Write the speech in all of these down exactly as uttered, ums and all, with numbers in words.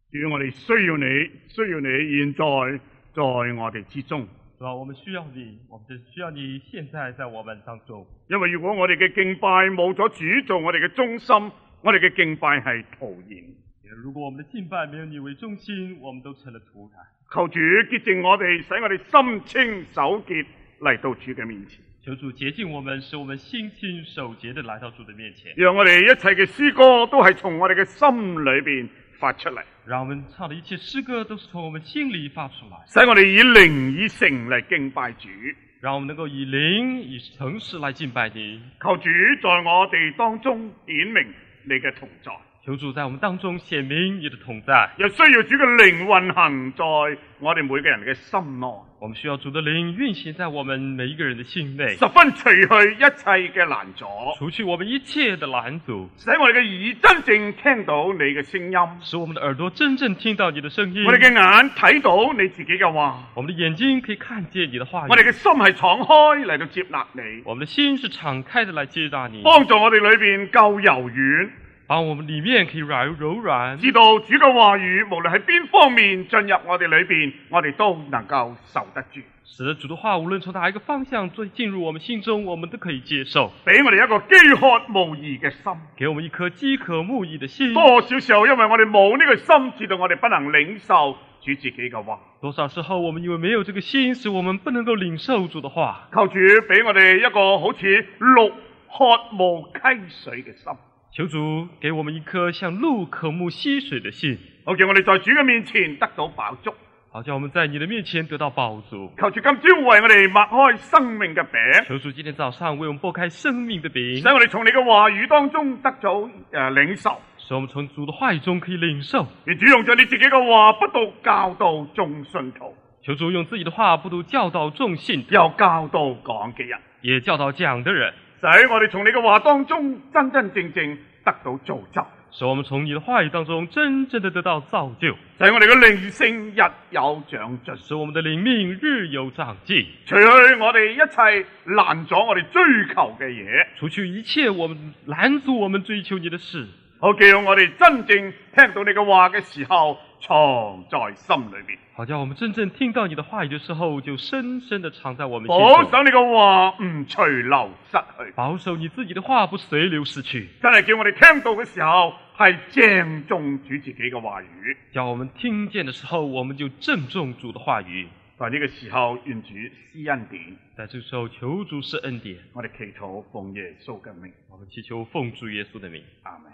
主，我哋需要你，需要你現在在我哋之中。 主啊，我們需要你，我們只需要你現在在我們當中。 因為如果我哋嘅敬拜冇咗主做我哋嘅中心，我哋嘅敬拜係徒然。 如果我們的敬拜沒有你為中心，我們都成了徒然。 求主潔淨我哋，使我哋心清手潔嚟到主嘅面前。 求主潔淨我們，使我們心清手潔地來到主的面前。 讓我哋一切嘅詩歌都係從我哋嘅心裏邊發出嚟。 讓我們唱的一切詩歌都是從我們心裏發出來， 使我哋以靈以誠嚟敬拜主。 讓我們能夠以靈以誠實來敬拜你。 求主在我哋當中顯明你嘅同在。 求主在我們當中顯明你的同在。 又需要主嘅靈運行在我哋每個人嘅心內。 我們需要主的靈運行在我們每一個人的心內， 十分除去一切嘅攔阻， 除去我們一切的攔阻， 使我哋嘅耳真正聽到你嘅聲音， 使我們的耳朵真正聽到你的聲音。 我哋嘅眼睇到你自己嘅話， 我們的眼睛可以看見你的話語。 我哋嘅心係敞開嚟到接納你， 我們的心是敞開的來接納你， 幫助我哋裏邊夠柔軟， 把我們裏面可以柔柔軟， 知道主嘅話語無論喺邊方面進入我哋裏邊，我哋都能夠受得住。 使得主的話無論從哪一個方向進入我們心中，我們都可以接受。 俾我哋一個飢渴慕義嘅心， 給我們一顆飢渴慕義的心。 多少時候因為我哋冇呢個心，致到我哋不能領受主自己嘅話。 多少時候我們因為沒有這個心，使我們不能夠領受主的話。 求主俾我哋一個好似鹿渴慕溪水嘅心。 求主給我們一顆像鹿渴慕溪水的心， 好叫我哋在主嘅面前得到飽足。 好叫我們在你的面前得到飽足。 求主今朝為我哋擘開生命嘅餅。 求主今天早上為我們擘開生命的餅， 使我哋從你嘅話語當中得到誒、呃、領受。 使我們從主的話語中可以領受。 願主用咗你自己嘅話，不獨教導眾信徒。 求主用自己的話，不獨教導眾信徒， 又教導講嘅人， 也教導講的人。 使我哋從你嘅話當中真真正正得到造就， 使我們從你的話語當中真正的得到造就， 使我哋嘅靈性日有長進， 使我們的靈命日有長進， 除去我哋一切攔阻我哋追求嘅嘢， 除去一切我們攔阻我們追求你的事， 好叫我哋真正聽到你嘅話嘅時候藏在心裏邊， 好叫我們真正聽到你的話語的時候就深深的藏在我們心中， 保守你嘅話唔隨流失去， 保守你自己的話不隨流失去， 真係叫我哋聽到嘅時候係正中主自己嘅話語， 叫我們聽見的時候我們就正中主的話語。 在呢個時候願主施恩典， 在這個時候求主施恩典， 我哋祈禱奉耶穌嘅名， 我們祈求奉主耶穌的名， 阿們。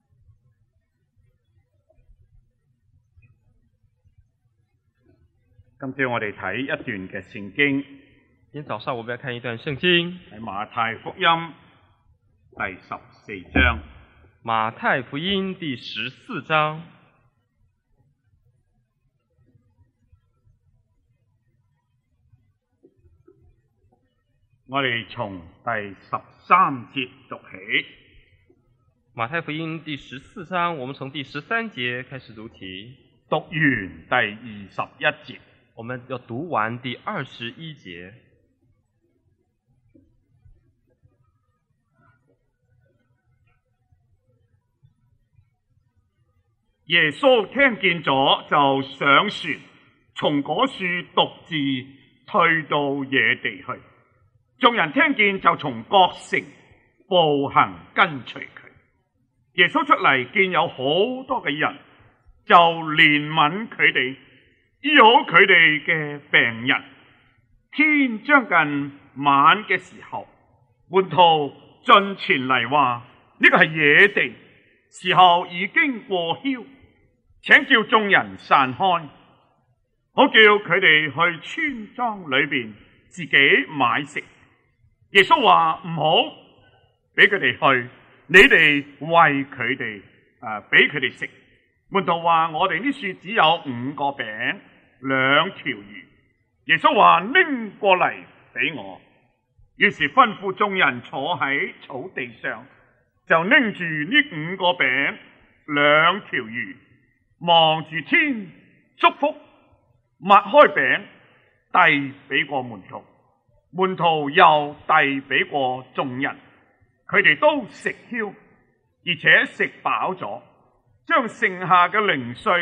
今朝我哋睇一段嘅聖經， 今天早上我們要看一段聖經， 喺馬太福音第十四章。 馬太福音第十四章， 我哋從第十三節讀起。 馬太福音第十四章，我們從第十三節開始讀起， 讀完第二十一節。 我們要讀完第二十一節。 耶穌聽見咗，就上船，從嗰處獨自退到野地去。眾人聽見，就從各城步行跟隨佢。耶穌出嚟，見有好多嘅人，就憐憫佢哋，醫好佢哋嘅病人。天將近晚嘅時候，門徒進前嚟話：呢個係野地，時候已經過梟，請叫眾人散開，好叫佢哋去村莊裏邊自己買食。耶穌話唔好，俾佢哋去，你哋餵佢哋，誒，俾佢哋食。門徒話：我哋呢處只有五個餅，兩條魚。耶穌話：拎過嚟俾我。於是吩咐眾人坐喺草地上，就拎住呢五個餅，兩條魚，望住天，祝福，擘開餅，遞俾過門徒。門徒又遞俾過眾人，佢哋都食梟，而且食飽咗，將剩下嘅零碎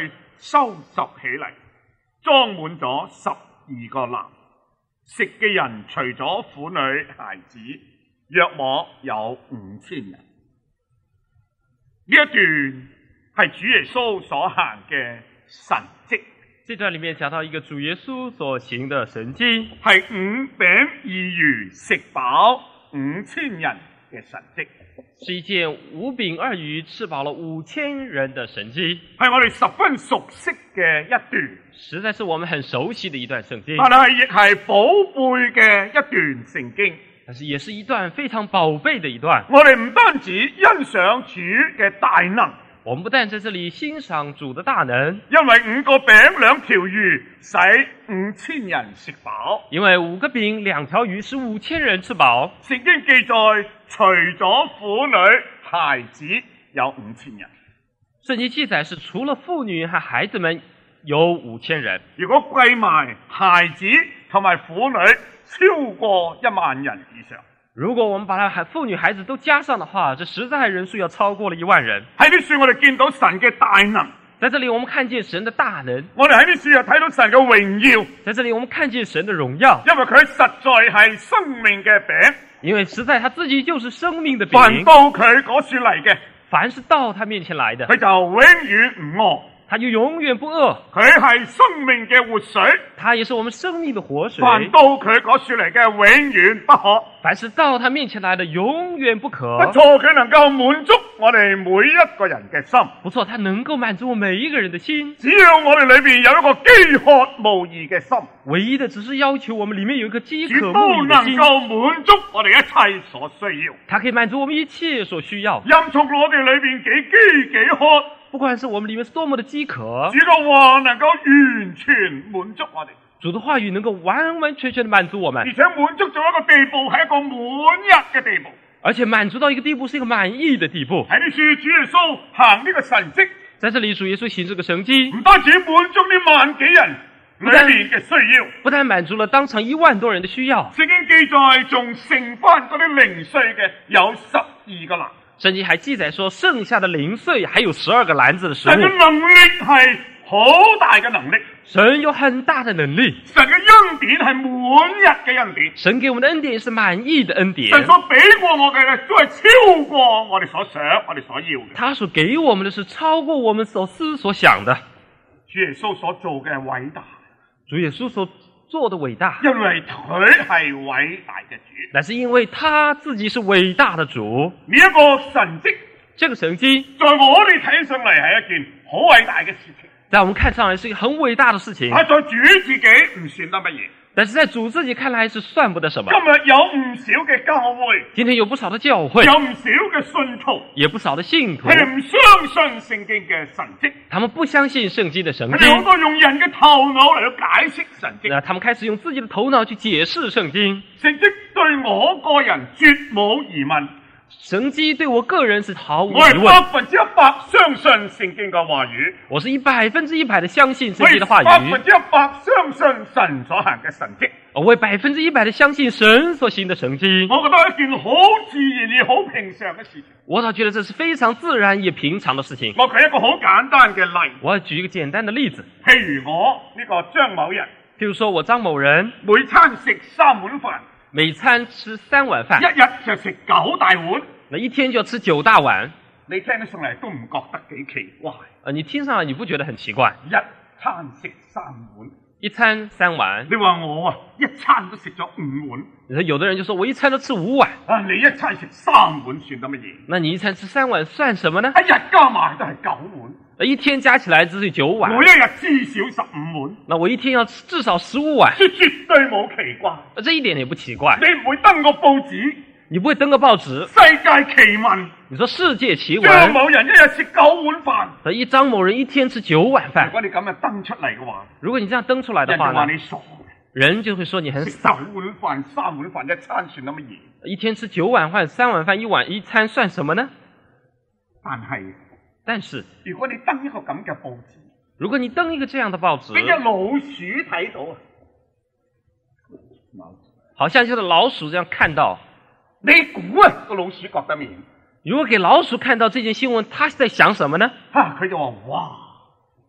收拾起嚟，裝滿咗十二個籃。食嘅人除咗婦女孩子，約莫有五千人。呢一段係主耶穌所行嘅神蹟。 这段里面讲到一个主耶稣所行的神迹， 係五餅二魚食飽五千人嘅神蹟， 是一件五饼二魚吃飽了五千人的神迹， 係我哋十分熟悉嘅一段， 實在是我們很熟悉的一段聖經， 但係亦係寶貝嘅一段聖經。 但是也是一段非常寶貝的一段。 我哋唔單止欣賞主嘅大能， 我們不但在這裡欣賞主的大能， 因為五個餅兩條魚使五千人食飽， 因為五個餅兩條魚使五千人吃飽。 聖經記載，除咗婦女孩子有五千人。 聖經記載是除了婦女和孩子們有五千人。 如果計埋孩子同埋婦女，超過一萬人以上。 如果我們把它婦女孩子都加上的話，這實在人數要超過了一萬人。 喺呢處我哋見到神嘅大能， 在這裡我們看見神的大能。 我哋喺呢處又睇到神嘅榮耀， 在這裡我們看見神的榮耀， 因為佢實在係生命嘅餅， 因為實在他自己就是生命的餅。 凡到佢嗰處嚟嘅， 凡是到他面前來的， 佢就永遠唔餓。 他就永遠不餓， 佢係生命嘅活水， 他也是我們生命的活水。 凡到佢嗰處嚟嘅，永遠不渴。 凡是到他面前來的，永遠不渴。 不錯，佢能夠滿足我哋每一個人嘅心。 不錯，他能夠滿足我每一個人的心。 只要我哋裏邊有一個飢渴慕義嘅心， 唯一的只是要求我們裡面有一個飢渴慕主都能義的心， 夠滿足我哋一切所需要。 他可以滿足我們一切所需要。 任從我哋裏邊幾飢幾渴， 不管是我們裡面是多麼的飢渴， 主嘅話能夠完全滿足我哋， 主的話語能夠完完全全的滿足我們， 而且滿足到一個地步，係一個滿溢嘅地步。 而且滿足到一個地步，是一個滿意的地步。 喺呢處主耶穌行呢個神蹟， 在這裡主耶穌行這個神蹟， 唔單止滿足呢萬幾人裏面嘅需要， 不但滿足了當場一萬多人的需要， 聖經記載仲剩翻嗰啲零碎嘅有十二個籃。 聖經還記載說，剩下的零碎還有十二個籃子的食物。 神嘅能力係好大嘅能力， 神有很大的能力， 神嘅恩典係滿溢嘅恩典， 神給我們的恩典是滿意的恩典。 神所俾過我嘅都係超過我哋所想、我哋所要嘅。 他所給我們的是超過我們所思所想的。 主耶穌所做嘅偉大， 主耶穌所做的偉大， 因為佢係偉大嘅主， 但是因為他自己是偉大的主。 呢一個神蹟， 這個神蹟在我哋睇上嚟係一件好偉大嘅事情， 在我們看上來是一個很偉大的事情， 但在主自己唔算得乜嘢。 但是在主自己看來是算不得什麼。 今日有唔少嘅教會， 今天有不少的教會， 有唔少嘅信徒， 也不少的信徒， 佢哋唔相信聖經嘅神蹟， 他們不相信聖經的神佢哋好經， 多用人嘅頭腦嚟到解釋神蹟。 那他們開始用自己的頭腦去解釋聖經。 神蹟對我個人絕冇疑問， 神蹟對我個人是毫無疑我係問， 百分之一百相信聖經嘅話語， 我是一百分之一百的相信聖我係經的話語， 百分之一百相信神所行嘅神蹟。 我也百分之一百的相信神所行的神蹟。 我覺得係一件好自然而好平常嘅事情。 我倒覺得這是非常自然也平常的事情。 我舉一個好簡單嘅例， 我要舉一個簡單的例子， 譬如我呢個張某人， 譬如說我張某人每餐食三碗飯， 每餐吃三碗飯， 一日就食九大碗， 那一天就要吃九大碗。 你聽得上嚟都唔覺得幾奇怪？ 呃，你聽上來你不覺得很奇怪？ 一餐食三碗， 一餐三碗， 你話我啊，一餐都食咗五碗。 你說有的人就說我一餐都吃五碗， 啊，你一餐食三碗算得乜嘢？ 那你一餐吃三碗算什麼呢？ 一日加埋都係九碗， 一天加起來只是九碗， 我一日至少十五碗， 那我一天要吃至少十五碗， 這絕對冇奇怪。 這一點也不奇怪。 你唔會登個報紙， 你不會登個報紙， 世界奇聞， 你說世界奇聞， 張某人一日食九碗飯， 一張某人一天吃九碗飯。 如果你咁樣登出嚟嘅話， 如果你這樣登出來的話呢， 人就話你傻， 人就會說你很食九傻。 碗飯、三碗飯一餐算得乜嘢？ 一天吃九碗飯、三碗飯，一碗一餐算什麼呢？ 但係， 但是如果你登一個咁嘅報紙， 如果你登一個這樣的報紙， 俾隻老鼠睇到啊， 好像就是老鼠這樣看到， 你估啊個老鼠覺得咩？ 如果給老鼠看到這件新聞，它是在想什麼呢？ 啊，佢就話哇，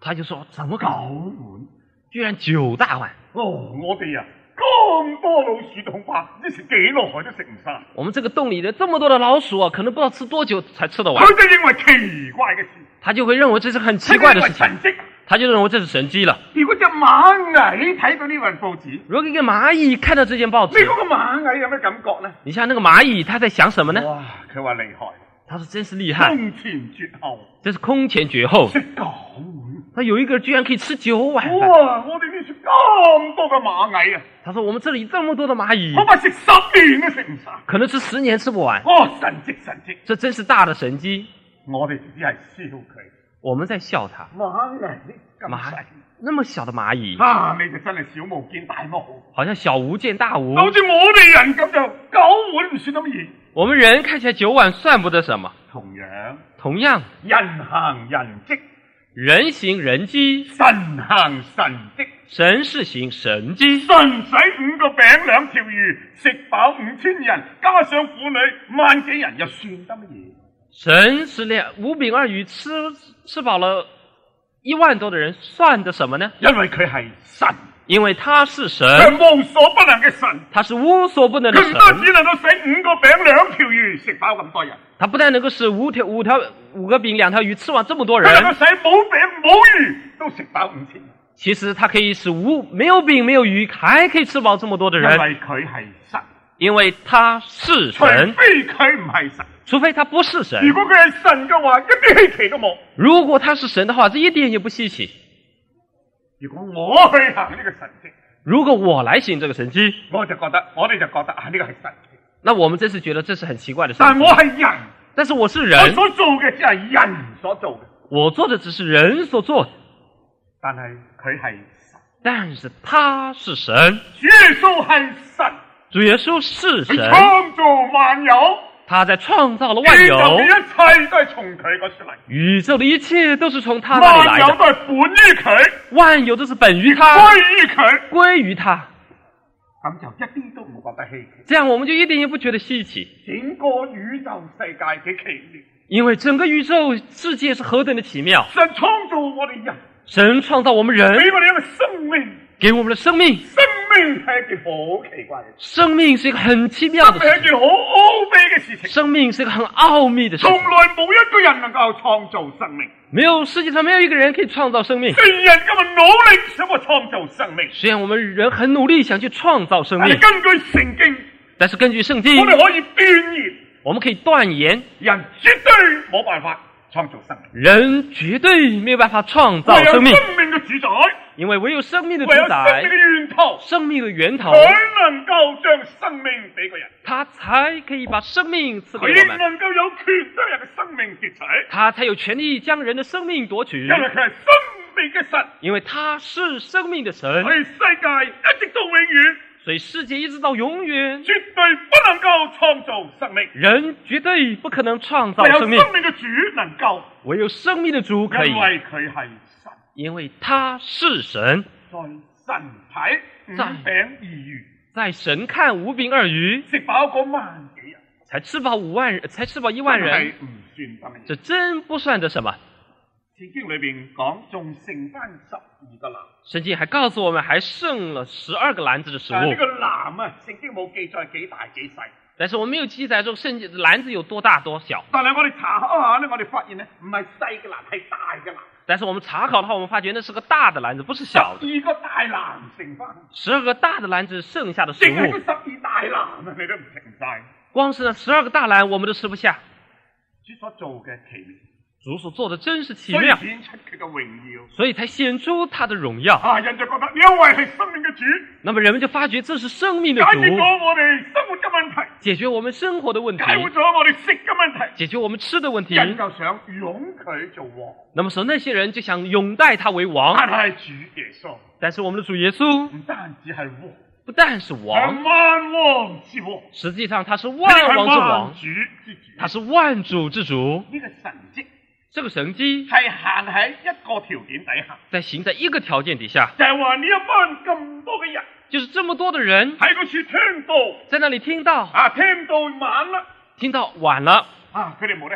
他就说怎么九搞， 碗。 居然九大碗。 哦，我哋啊咁多老鼠，恐怕唔知食幾耐都食唔晒。 我们这个洞里的这么多的老鼠啊，可能不知道吃多久才吃得完。 佢就認為奇怪嘅事， 他就會認為這是很奇怪的事情， 佢認為神蹟。 他就認為這是神蹟了。 如果隻螞蟻睇到呢份報紙， 如果一個螞蟻看到這件報你紙， 嗰個螞蟻有咩感覺呢？ 你像那個螞蟻，它在想什麼呢？ 哇！佢話厲害， 他說真是厲害， 空前絕後， 真是空前絕後。 食九碗。 他有一個人居然可以吃九碗飯。 哇！我哋呢處咁多嘅螞蟻啊！ 他說我們這裡這麼多的螞蟻， 恐怕食十年都食唔晒。 可能吃十年吃不完。 哦，神蹟神蹟！ 這真是大的神蹟。 我哋只係笑佢。 我們在笑他。 螞蟻咁螞細， 那麼小的螞蟻， 啊！你就真係小巫見大巫， 好像小巫見大巫。 好似我哋人咁就九碗唔算乜嘢。 我們人看起來九碗算不得什麼。 同樣， 同樣， 人行人蹟， 人行人蹟， 神行神蹟。 神是行神蹟。 神使五個餅兩條魚食飽五千人，加上婦女萬幾人，又算得乜嘢？ 神使兩五餅二魚吃吃飽了一萬多的人，算得什麼呢？ 因為佢係神， 因為他是神， 佢係無所不能嘅神， 他是無所不能的佢唔神。 單止能夠使五個餅兩條魚食飽咁多人， 他不但能夠使五條五條五個餅兩條魚吃完這麼多人， 佢能夠使冇餅冇魚都食飽五千人。 其實他可以使無沒有餅沒有魚還可以吃飽這麼多的人， 因為佢係神， 因為他是除神。 非佢唔係神。 除非他不是神。 如果佢係神嘅話，一啲稀奇都冇。 如果他是神的話，這一點也不稀奇。 如果我去行呢個神蹟， 如果我來行這個神蹟， 我就覺得我哋就覺得啊，呢個係神蹟。 那我們真是覺得這是很奇怪的神蹟。 但我係人， 但是我是我人， 所做嘅只係人所做嘅。 我做的只是人所做的， 但係佢係神， 但是他是神。 主耶穌係神， 主耶穌是佢神， 創造萬有， 他在創造了萬有， 宇宙嘅一切都係從佢嗰出嚟， 宇宙的一切都是從他那裡來的， 萬有都係本於佢， 萬有都是本於他， 歸於佢， 歸於他。 咁就一啲都唔覺得稀奇。 這樣我們就一點也不覺得稀奇， 整個宇宙世界幾奇妙， 因為整個宇宙世界是何等的奇妙。 神創造我哋人， 神創造我們人， 俾我哋一個生命， 給我們的生命。 生命係一件好奇怪嘅事， 生命是一個很奇妙的事情， 生命係一件好奧秘嘅事情。 生命是一個很奧秘的事情。 從來冇一個人能夠創造生命， 沒有世界上沒有一個人可以創造生命。 雖然人咁努力想去創造生命， 雖然我們人很努力想去創造生命， 但係根據聖經， 但是根據聖經， 我哋可以斷言， 我們可以斷言， 人絕對冇辦法創造生命， 人絕對沒有辦法創造唯有生命， 生命嘅主宰， 因為唯有生命的主唯有生宰命，嘅源頭， 生命的源頭， 佢能夠將生命俾個人， 他才可以把生命賜佢給我們， 能夠有權將人嘅生命奪取， 他才有權利將人的生命奪取， 因為佢係生命嘅神， 因為他是生命的神， 所以世界一直到永遠， 所以世界一直到永遠， 絕對不能夠創造生命， 人絕對不可能創造唯有生命， 生命嘅主能夠， 唯有生命的主可以， 因為佢係神。 因為他是神。 在神睇五餅二魚， 在神看五餅二魚， 食飽嗰萬幾人， 才吃飽五萬人，才吃飽一萬真係人， 唔算得乜嘢。 這真不算得什麼。 聖經裏邊講，仲剩翻十二個籃。 聖經還告訴我們，還剩了十二個籃子的食物。 但係呢個籃啊，聖經冇記載幾大幾細。 但是我沒有記載中聖經籃子有多大多小。 但係我哋查考下咧，我哋發現咧，唔係細嘅籃，係大嘅籃。 但是我們查考的話，我們發覺那是個大的籃子，不是小的。 十二個大籃剩翻， 十二個大的籃子剩下的食淨係物， 嗰十二大籃啊，你都唔食唔晒。 光是那十二個大籃，我們都吃不下。 主所做嘅奇妙， 主所做的真是奇所以妙， 顯出佢嘅榮耀。 所以才顯出他的榮耀。 啊，人就覺得呢一位係生命嘅主， 那麼人們就發覺這是生命的主， 解決咗我哋生活嘅問題， 解決我們生活的問題， 解決咗我哋食嘅問題。 解決我們吃的問題。 人就想擁佢做王， 那麼說那些人就想擁戴他為王， 但係主耶穌但是我們的主耶穌唔單止係王， 不但是係王， 萬王之王， 實際上他是佢萬係王之王萬，主之主。 他是萬主之主。 呢個神蹟這個神蹟係行喺一個條件底下， 在行在一個條件底下， 就係話呢一班咁多嘅人就是這麼多的人喺嗰處聽到在那裡聽到， 啊，聽到晚啦， 聽到晚了， 啊，佢哋冇得食，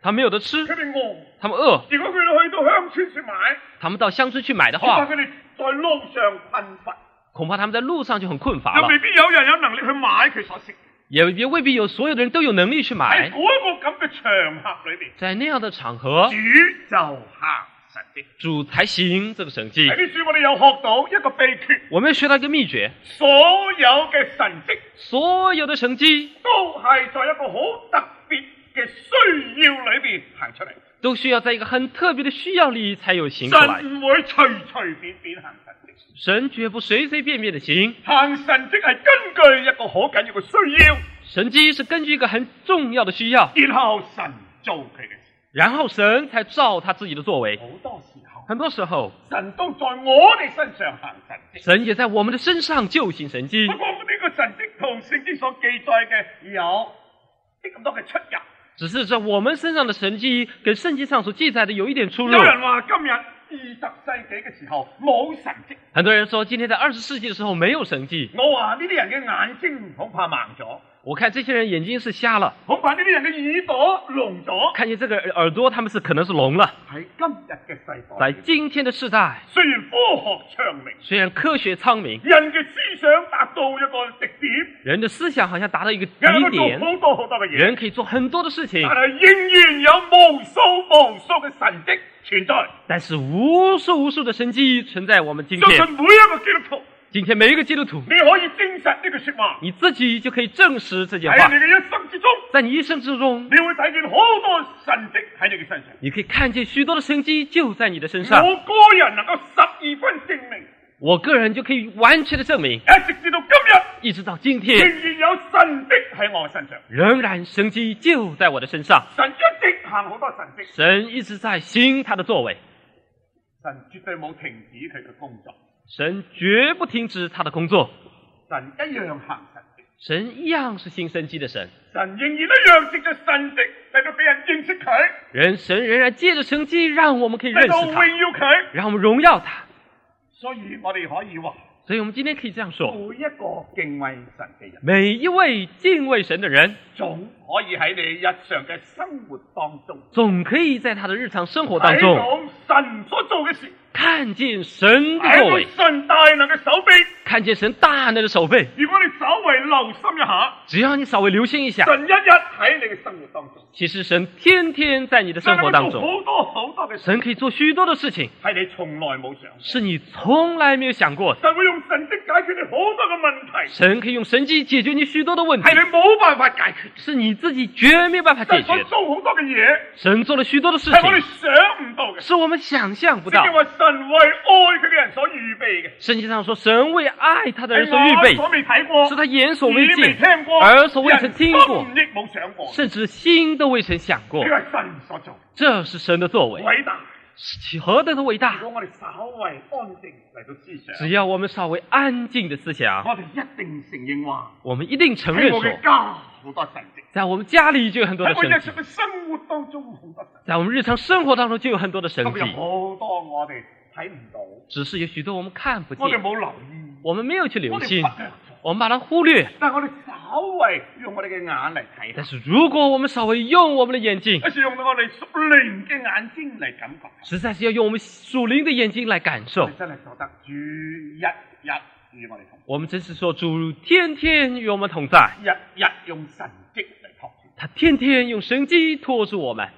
他没有得吃， 佢哋餓。 他们饿。 如果佢哋去到鄉村去買， 他们到乡村去買的話， 恐怕佢哋在路上困乏， 恐怕他們在路上就很困乏了， 又未必有人有能力去買佢所食。 也也未必有所有的人都有能力去喺買。 嗰個咁嘅場合裏邊， 在那樣的場合， 主就行神蹟。 主才行這個神蹟。 喺呢處我哋又學到一個秘訣， 我們學到一個秘訣， 所有嘅神蹟所有的神蹟都係在一個好特別嘅需要裏邊行出嚟。 都需要在一個很特別的需要裏才有行出來。 神唔會隨隨便便行神蹟， 神絕不隨隨便便的行。 行神蹟係根據一個好緊要嘅需要， 神蹟是根據一個很重要的需要， 然後神做佢嘅事。 然後神才照他自己的作為。 好多時候， 很多時候， 神都在我哋身上行神蹟。 神也在我們的身上就行神蹟。 不過呢個神蹟同聖經所記載嘅有啲咁多嘅出入。 只是在我們身上的神蹟跟聖經上所記載的有一點出入。 有人話今日二十世紀嘅時候冇神蹟， 很多人說今天在二十世紀的時候沒有神蹟。 我話呢啲人嘅眼睛恐怕盲咗， 我看這些人眼睛是瞎了， 恐怕呢啲人嘅耳朵聾咗。 看見這個耳朵他們是可能是聾了。 喺今日嘅世代， 在今天的世代， 雖然科學昌明， 雖然科學昌明， 人嘅思想達到一個極點， 人的思想好像達到一個人可以極點， 做好多好多嘅嘢， 人可以做很多的事情， 但係仍然有無數無數嘅神蹟存在。 但是無數無數的神蹟存在我們今天。 相信每一個基督徒， 今天每一個基督徒， 你可以證實呢句說話， 你自己就可以證實這句話。 喺你嘅一生之中， 在你一生之中， 你會睇見好多神蹟喺你嘅身上。 你可以看見許多的神蹟就在你的身上。 我個人能夠十二分證明， 我個人就可以完全的證明， 一直至到今日， 一直到今天， 仍然有神蹟喺我身上， 仍然神蹟就在我的身上。 神一直行好多神蹟， 神一直在行他的作為， 神絕對冇停止佢嘅工作， 神絕不停止他的工作， 神一樣行神蹟， 神一樣是行神蹟的神， 神仍然一樣藉着神蹟嚟到俾人認識佢， 人神仍然借着神蹟讓我們可以認嚟到識他， 榮耀佢， 讓我們榮耀他。 所以我哋可以話， 所以我們今天可以這樣說， 每一個敬畏神嘅人， 每一位敬畏神的人， 總可以喺你日常嘅生活當中， 總可以在他的日常生活當中睇到神所做嘅事， 看見神的作睇為， 到神大能嘅手臂。 看見神大能的手背。 如果你稍微留心一下， 只要你稍微留心一下， 神一日喺你嘅生活當中， 其實神天天在你的生活當中， 好多好多嘅神可以做許多的事情， 係你從來冇想過， 是你從來沒有想過的。 神會用神蹟解決你好多嘅問題， 神可以用神蹟解決你許多的問題， 係你冇辦法解決， 是你自己絕沒有辦法解神所決的。 做好多嘅嘢， 神做了許多的事係我哋情， 想唔到嘅。 是我們想象不到聖。經話神為愛佢嘅人所預備嘅， 聖經上說，神為愛他的人所預係眼備， 所未睇過， 是他眼所未耳未見， 聽過， 耳所未曾聽過人心亦冇想過， 甚至心都未曾想過呢。個係神所做， 這是神的作為， 偉大。 是何等的偉大！ 如果我哋稍為安靜嚟到思想， 只要我們稍微安靜的思想， 我哋一定承認話， 我們一定承認喺我嘅說， 家好多神蹟。 在我們家裏就有很多的喺我神蹟， 日常嘅生活當中好多神蹟， 在我們日常生活當中就有很多的神有好蹟， 多我哋睇唔到， 只是有許多我們看不我哋見， 冇留意， 我們沒有去留我哋心， 忽略咗。 我們把它忽略。 但係我哋稍為用我哋嘅眼嚟睇但下， 是如果我們稍微用我們的眼睛， 一是用到我哋屬靈嘅眼睛嚟感覺， 實在是要用我們屬靈的眼睛來感受我。哋真係覺得主日日與我哋同， 我們真是說主天天與我們同在， 日日用神蹟嚟托住。 他天天用神蹟托住我們。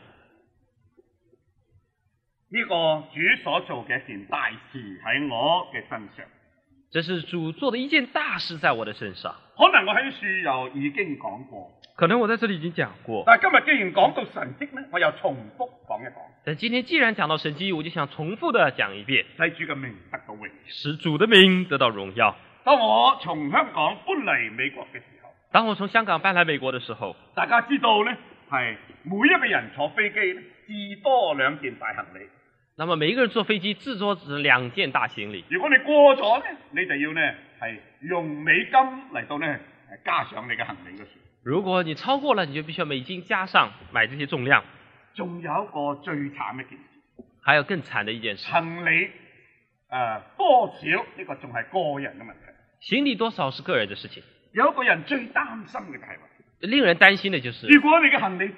呢個主所做嘅一件大事喺我嘅身上， 這是主做的一件大事在我的身上。 可能我喺書又已經講過， 可能我在這裡已經講過， 但係今日既然講到神蹟咧，我又重複講一講， 但今天既然講到神蹟，我就想重複的講一遍， 使主嘅名得到榮耀。 使主的名得到榮耀。 當我從香港搬嚟美國嘅時候， 當我從香港搬來美國的時候， 大家知道咧，係每一個人坐飛機咧，至多兩件大行李。 那麼每一個人坐飛機至多只兩件大行李。 如果你過咗咧，你就要咧係用美金嚟到咧加上你嘅行李嘅數。如果你超過了，你就必須要美金加上買這些重量。 仲有一個最慘嘅一件事， 還有更慘的一件事， 行李誒、呃、多少呢、這個仲係個人嘅問題。 行李多少是個人的事情。 有一個人最擔心嘅就係話， 令人擔心的就是， 如果你嘅行李多，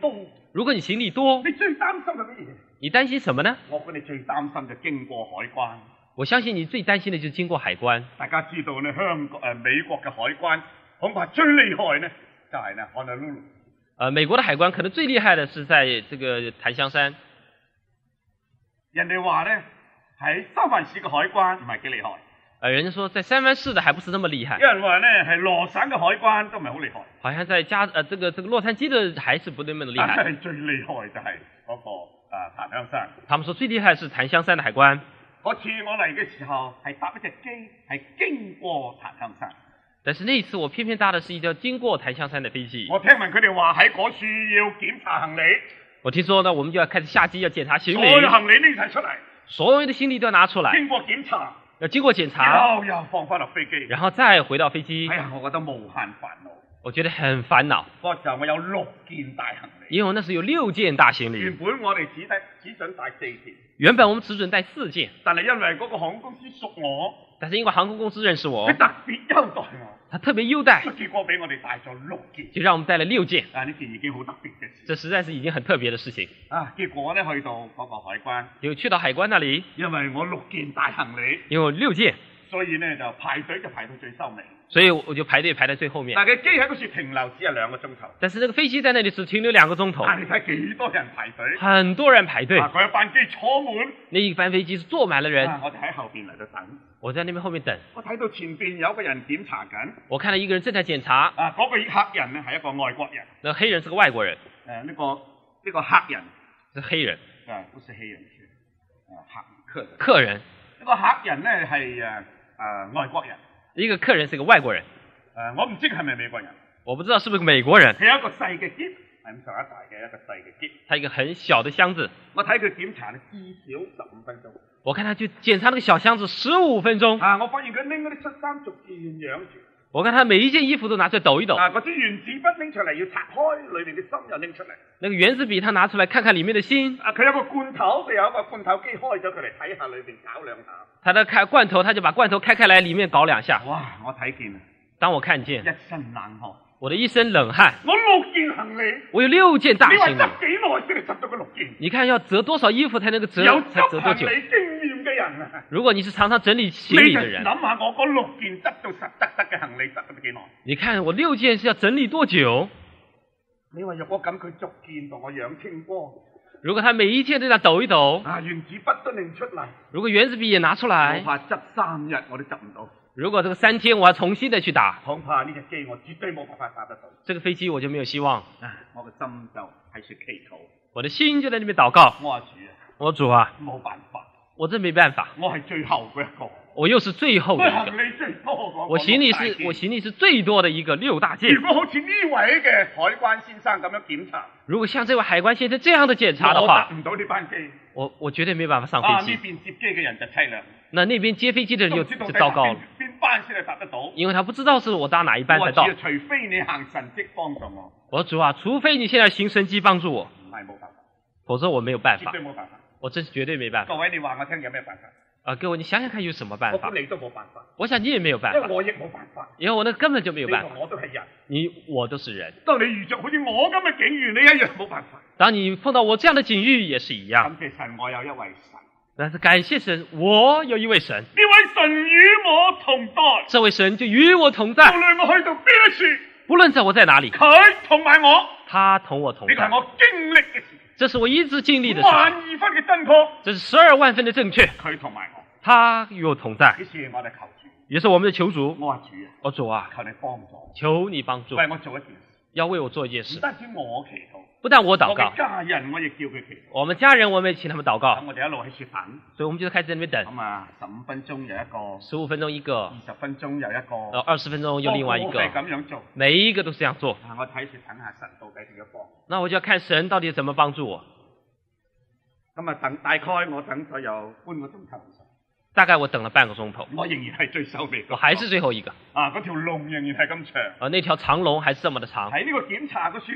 如果你行李多， 你最擔心係乜嘢？ 你擔心什麼呢？ 我估你最擔心就經過海關。 我相信你最擔心的就是經過海關。 大家知道呢，香港誒、呃、美國嘅海關恐怕最厲害呢，就係、是、呢 Honolulu。 呃，美國的海關可能最厲害的是在這個檀香山。 人哋話呢，喺三藩市嘅海關唔係幾厲害。 呃，人家說在三藩市的還不是那麼厲害。 有人話呢，係羅省嘅海關都唔係好厲害。 好像在加呃這個這個洛杉磯的還是不那麼的厲害。 但係最厲害就係嗰、那個誒檀香山。 他們說最厲害是檀香山的海關。 嗰次我嚟嘅時候係搭一隻機，係經過檀香山。 但是那一次我偏偏搭的是一條經過檀香山的飛機。 我聽聞佢哋話喺嗰處要檢查行李。 我聽說呢，我們就要開始下機要檢查行李。 所有行李拎晒出嚟。 所有的行李都要拿出來。 經過檢查。 要經過檢查。 又又放翻落飛機。 然後再回到飛機。 哎呀，我覺得無限煩惱。 我覺得很煩惱。 嗰時候我有六件大行李。 因為我那時有六件大行李。 原本我哋只得只准帶四件。 原本我們只准帶四件。 但係因為嗰個航空公司熟我。 但是因為航空公司認識我。 佢特別優待我。 他特別優待。 結果俾我哋帶咗六件。 就讓我們帶了六件。 啊，呢件已經好特別嘅事。 這實在是已經很特別的事情。 啊，結果呢，去到嗰個海關。 有去到海關那裡。 因為我六件大行李。 因為我六件。 所以呢，就排隊就排到最收尾。 所以我就排隊排在最後面。 但係機喺嗰處停留只係兩個鐘頭。 但是那個飛機在那裡只停留兩個鐘頭。 但你睇幾多人排隊？ 很多人排隊。 啊，嗰一班機坐滿。 那一班飛機是坐滿了人。 啊，我哋喺後邊嚟度等。 我在那邊後面等。 我睇到前邊有個人檢查緊。 我看到一個人正在檢查。 啊，嗰、那個客人呢係一個外國人。 那黑人是個外國人。 誒、啊，呢、這個呢、這個客人是黑人。 啊，不是黑人，是誒客客人。 客人。 呢個客人呢係誒誒外國人。 一個客人是一個外國人。 誒、啊，我唔知係咪美國人。 我不知道是不是美國人。 佢有一個細嘅篋，係咁上下大嘅一個細嘅篋。 他一個很小的箱子。 我睇佢檢查呢至少十五分鐘。 我看他去檢查那個小箱子十五分鐘。 啊！我發現佢拎嗰啲恤衫逐件養住。 我看他每一件衣服都拿出來抖一抖。 啊！嗰支原子筆拎出嚟要拆開，裏面嘅心又拎出嚟。 那個原子筆他拿出來看看裡面的心。 啊！佢有個罐頭，佢有一個罐頭機開咗佢嚟睇下裏邊搞兩下。 他的開罐頭，他就把罐頭開開來，裡面搞兩下。 哇！我睇見啊！ 當我看見， 一身冷汗。 我的一身冷汗。 我六件行李。我有六件大行李。 你話執幾耐先嚟執到嗰六件？ 你看要折多少衣服才能夠折？ 有才折多久？ 執行李經驗嘅人啊！ 如果你是常常整理行李的人， 你就諗下我嗰六件執到實得得嘅行李執咗幾耐？ 你看我六件是要整理多久？ 你話若果咁佢逐件同我養清波， 如果他每一件都要抖一抖， 啊原子筆都拎出嚟， 如果原子筆也拿出來， 我怕執三日我都執唔到。 如果這個三天我要重新的去打， 恐怕呢隻機我絕對冇辦法打得到。 這個飛機我就沒有希望。 啊，我個心就喺處祈禱， 我的心就在那邊禱告。 我話主啊， 我主啊， 冇辦法， 我真沒辦法。 我係最後嗰一個， 我又是最後的一個。 行李最多嗰個， 我行李是我行李是最多的一個六大件。 如果好似呢位嘅海關先生咁樣檢查， 如果像這位海關先生這樣的檢查的話， 我得唔到呢班機， 我我絕對沒辦法上飛機。 啊，呢邊接機嘅人就凄涼。 那那邊接飛機的人就就糟糕了， 邊班先係搭得到？ 因為他不知道是我搭哪一班才到。 我除非你行神蹟幫助我。 我主啊，除非你現在行神蹟幫助我， 唔係冇辦法， 否則我沒有辦法。 絕對冇辦法。 我真是絕對沒辦法。 各位，你話我聽有咩辦法？ 啊，各位，你想想看有什麼辦法？ 我估你都冇辦法。 我想你也沒有辦法。 因為我亦冇辦法。 因為我那根本就沒有辦法。 你同我都係人。 你我都是人。 當你遇着好似我咁嘅境遇，你一樣冇辦法。 當你碰到我這樣的境遇，也是一樣。 感謝神，我有一位神。 但是感謝神，我有一位神。 呢位神與我同在。 這位神就與我同在。 無論我去到邊一處， 不論在我在哪裡， 佢同埋我， 他同我同在。 呢個係我經歷嘅事。 這是我一直經歷的事。 萬二分嘅真確。 這是十二萬分的正確。 佢同埋我， 他與我同在。 於是我哋求主。 也是我們的求主。 我話主啊， 我主啊， 求你幫助。 求你幫助。 為我做一件事。 要為我做一件事。 唔單止我祈禱。 不但我禱告， 我嘅家人我亦叫佢祈禱。 我們家人我們也請他們禱告。 咁我哋一路喺處等， 所以我們就開始在那邊等。 咁啊，十五分鐘有一個， 十五分鐘一個， 二十分鐘有一個， 然後二十分鐘又另外一個。 我係咁樣做， 每一個都是這樣做。 啊，我睇住等下神到底點樣幫。 那我就要看神到底怎麼幫助我。 咁啊，等大概我等咗有半個鐘頭。 大概我等了半個鐘頭， 我仍然係最收尾。 我還是最後一個。 啊，嗰條龍仍然係咁長。 啊，那條長龍還是這麼的長。 喺呢個檢查嗰處呢？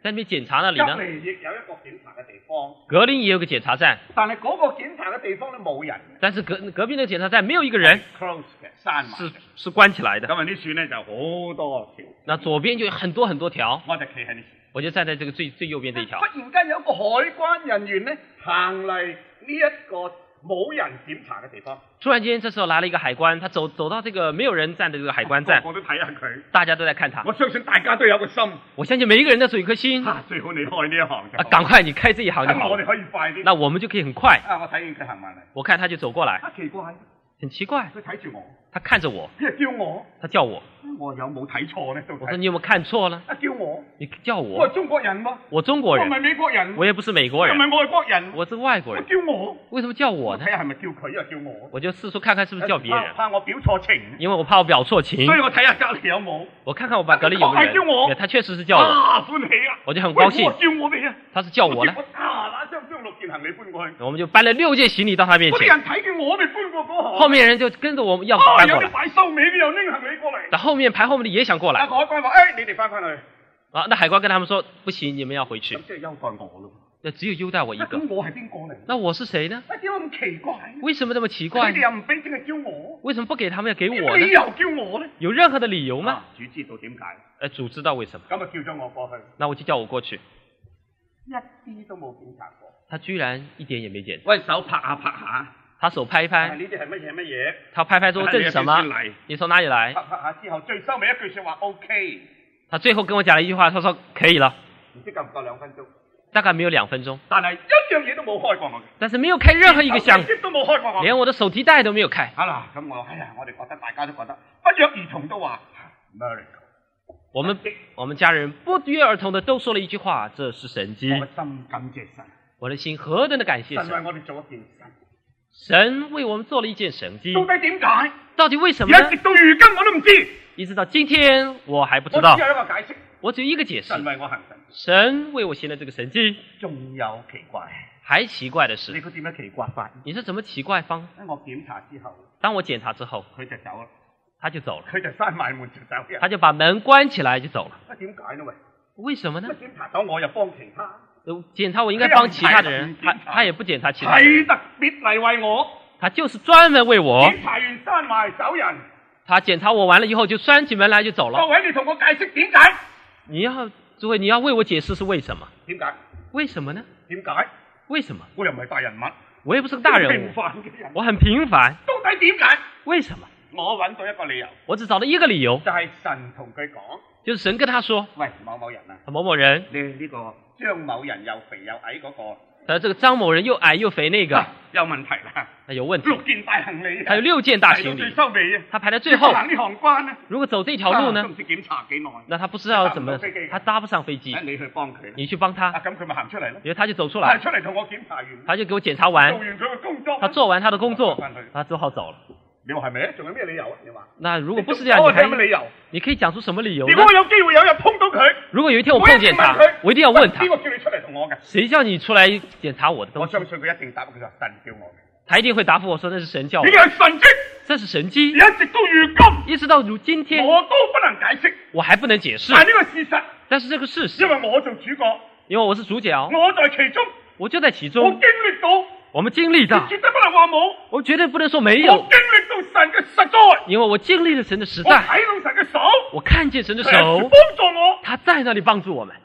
在那邊檢查那裡呢， 隔離亦有一個檢查嘅地方， 隔鄰也有個檢查站， 但係嗰個檢查嘅地方咧冇人， 但是隔隔壁那個檢查站沒有一個人， close 嘅閂埋是嘅。 是關起來的。 咁啊啲樹咧就好多條， 那左邊就有很多很多條， 我就企喺呢樹。 我就站在這個最最右邊這一條。 忽然間有一個海關人員咧行嚟呢一個冇人檢查嘅地方， 突然間，這時候來了一個海關，他走走到這個沒有人站的這個海關站， 我都睇下佢， 大家都在看他。 我相信大家都有個心， 我相信每一個人都有一顆心。 啊，最好你開呢一行就啊，趕快你開這一行就好了， 咁我哋可以快啲。 那我們就可以很快。 啊，我睇見佢行埋嚟， 我看他就走過來， 啊奇怪， 很奇怪， 佢睇住我， 他看着我， 佢又叫我， 他叫我， 我有冇睇錯咧？到底我說你有沒有看錯了？ 啊叫我， 你叫我我係，中國人喎， 我中國人我唔，係美國人， 我也不是美國人， 又唔係外國人， 我是外國我人， 叫我， 為什麼叫我呢睇？下係咪叫佢，又叫我， 我就四處看看是不是叫別怕人， 怕我表錯情， 因為我怕我表錯情所以，我睇下隔離有冇。 我看看我把隔離有沒有他確係叫我人，他確實是叫我， 啊，歡喜啊！ 我就很高興喂我叫我哋啊！ 他是叫我呢， 啊，嗱將將六件行李搬過去， 我們就搬了六件行李到他面前， 嗰啲人睇見我哋搬過嗰行， 後面人就跟着我們要啊搬過來， 有啲擺收尾嘅又拎行李過嚟， 那後面排後面的也想過啊來， 海關話：誒，你哋翻返去， 啊，那海關跟他們說不行，你們要回去咁，即係優待我咯。 那只有優待我一個， 咁我係邊個嚟？ 那我是誰呢？ 啊點解咁奇怪？ 為什麼這麼奇怪你哋？又唔俾，淨係叫我， 為什麼不給他們要給我呢？ 理由叫我咧？ 有任何的理由嗎？ 啊主知道點解， 呃，主知道為什麼， 咁啊叫咗我過去， 那我就叫我過去， 一啲都冇檢查過。 他居然一點也沒檢查， 喂，手拍下拍下， 他手拍一啊拍， 呢啲係乜嘢乜嘢？ 他拍拍說這是什麼？你從哪裡來？ 拍拍下之後，最收尾一句説話 OK， 他最後跟我講了一句話，他說可以了， 唔知夠唔夠兩分鐘， 大概沒有兩分鐘， 但係一樣嘢都冇開過我嘅。 但是沒有開任何一個箱， 都冇開過我。 連我的手提袋都沒有開。 啊啦，咁我哎呀，我哋覺得大家都覺得不約而同都話 miracle。 我們我們家人不約而同的都說了一句話，這是神蹟。 我嘅心感謝神， 我的心何等的感謝神為神！ 我哋做一件神， 神為我們做了一件神蹟， 到底點解？ 到底為什麼呢而家？直到如今我都唔知。 一直到今天我還不知道我只，有一個解釋， 我只有一個解神釋： 為我行神。 神為我行了這個神蹟。 仲有奇怪， 還奇怪的你是， 估點樣奇怪法？ 你是怎麼奇怪方？ 喺我檢查之後， 當我檢查之後， 佢就走啦， 他就走了， 佢就閂埋門就走人。 他就把門關起來就走了。 啊點解呢？喂， 為什麼呢？ 檢查咗我又幫其他， 呃檢查我應該幫其他的人，他他也不檢查其他人， 係特別嚟為我他就是專門為我。 檢查完閂埋走人。 他檢查我完了以後就閂起門來就走了。 各位，你同我解釋點解？ 你要諸位，你要為我解釋是為什麼？ 點解？ 為什麼呢？ 點解？ 為什麼？ 我又唔係大人物， 我也不是個大人平物， 凡嘅人， 我很平凡。 到底點解？ 為什麼？ 我揾到一個理由， 我只找到一個理由， 就係神同佢講： 就是神跟他說喂，某某人啊， 某某人， 你呢個張某人又肥又矮嗰個， 呃，這個張某人又矮又肥，那個啊有問題啦， 那有問題， 六件大行李啊， 還有六件大排到最行李， 收尾啊， 他排在最後。 行呢行關啊， 如果走這條路呢啊都唔，知檢查幾耐， 那他不知道怎麼搭唔到飛機， 他搭不上飛機啊，你去幫佢， 你去幫他， 啊咁佢咪行出嚟咯， 因為他就走出啊來， 出嚟同我檢查完， 他就給我檢查做完， 完佢嘅工作， 他做完他的工作返去， 他只好走了。 你話係咪？仲有咩理由啊？你話？ 那如果不是這樣， 我你還有乜理由？ 你可以講出什麼理由呢如？果我有機會有日碰到佢， 如果有一天我碰見他，我一定要問他邊，個叫你出嚟同我嘅？ 誰叫你出來檢查我的東西？ 我相信佢一定答佢話神叫我嘅， 他一定會答復我說那是神叫我呢，個係神蹟， 這是神蹟。 一直到如今， 一直到如今天， 我都不能解釋， 我還不能解釋但，係呢個事實， 但是這個事因實， 為我做主角， 因為我是主角， 我在其中， 我就在其我中， 經歷到， 我們經歷到， 絕對不能話冇， 我絕對不能說沒我有， 經歷到神嘅實在， 因為我經歷了神的實我在， 睇到神嘅手， 我看見神的佢係手幫，助我， 他在那裏幫助我們。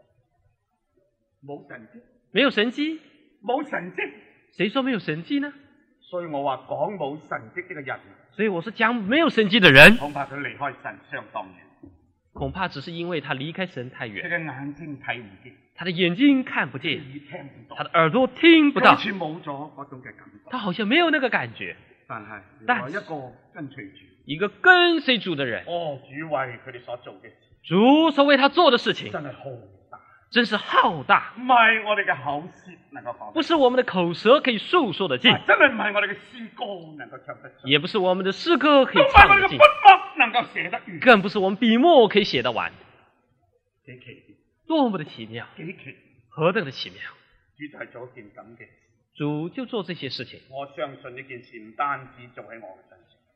冇神蹟， 沒有神蹟， 冇神蹟， 誰說沒有神蹟呢？ 所以我話講冇神蹟呢個人， 所以我是講沒有神蹟的人， 恐怕佢離開神相當遠， 恐怕只是因為他離開神太遠， 佢嘅眼睛睇唔見， 他的眼睛看不見， 耳聽唔到他。的耳朵聽不到好，似冇咗嗰種嘅感覺。 他好像沒有那個感覺。 但係但另外一個跟隨住， 一個跟隨主的人， 哦，主為佢哋所做嘅事主所為他做的事情真係浩大， 真是浩大， 唔係我哋嘅口舌能夠講得， 不是我們的口舌可以述說得盡， 啊真係唔係我哋嘅詩歌能夠唱得出， 也不是我們的詩歌可以都唔係唱得盡， 我哋嘅筆墨能夠寫得完， 更不是我們筆墨可以寫得完。 幾奇多麼的奇妙， 幾奇， 何等的奇妙！ 主就係做一件咁嘅事。 主就做這些事情。 我相信呢件事唔單止做喺我嘅身上，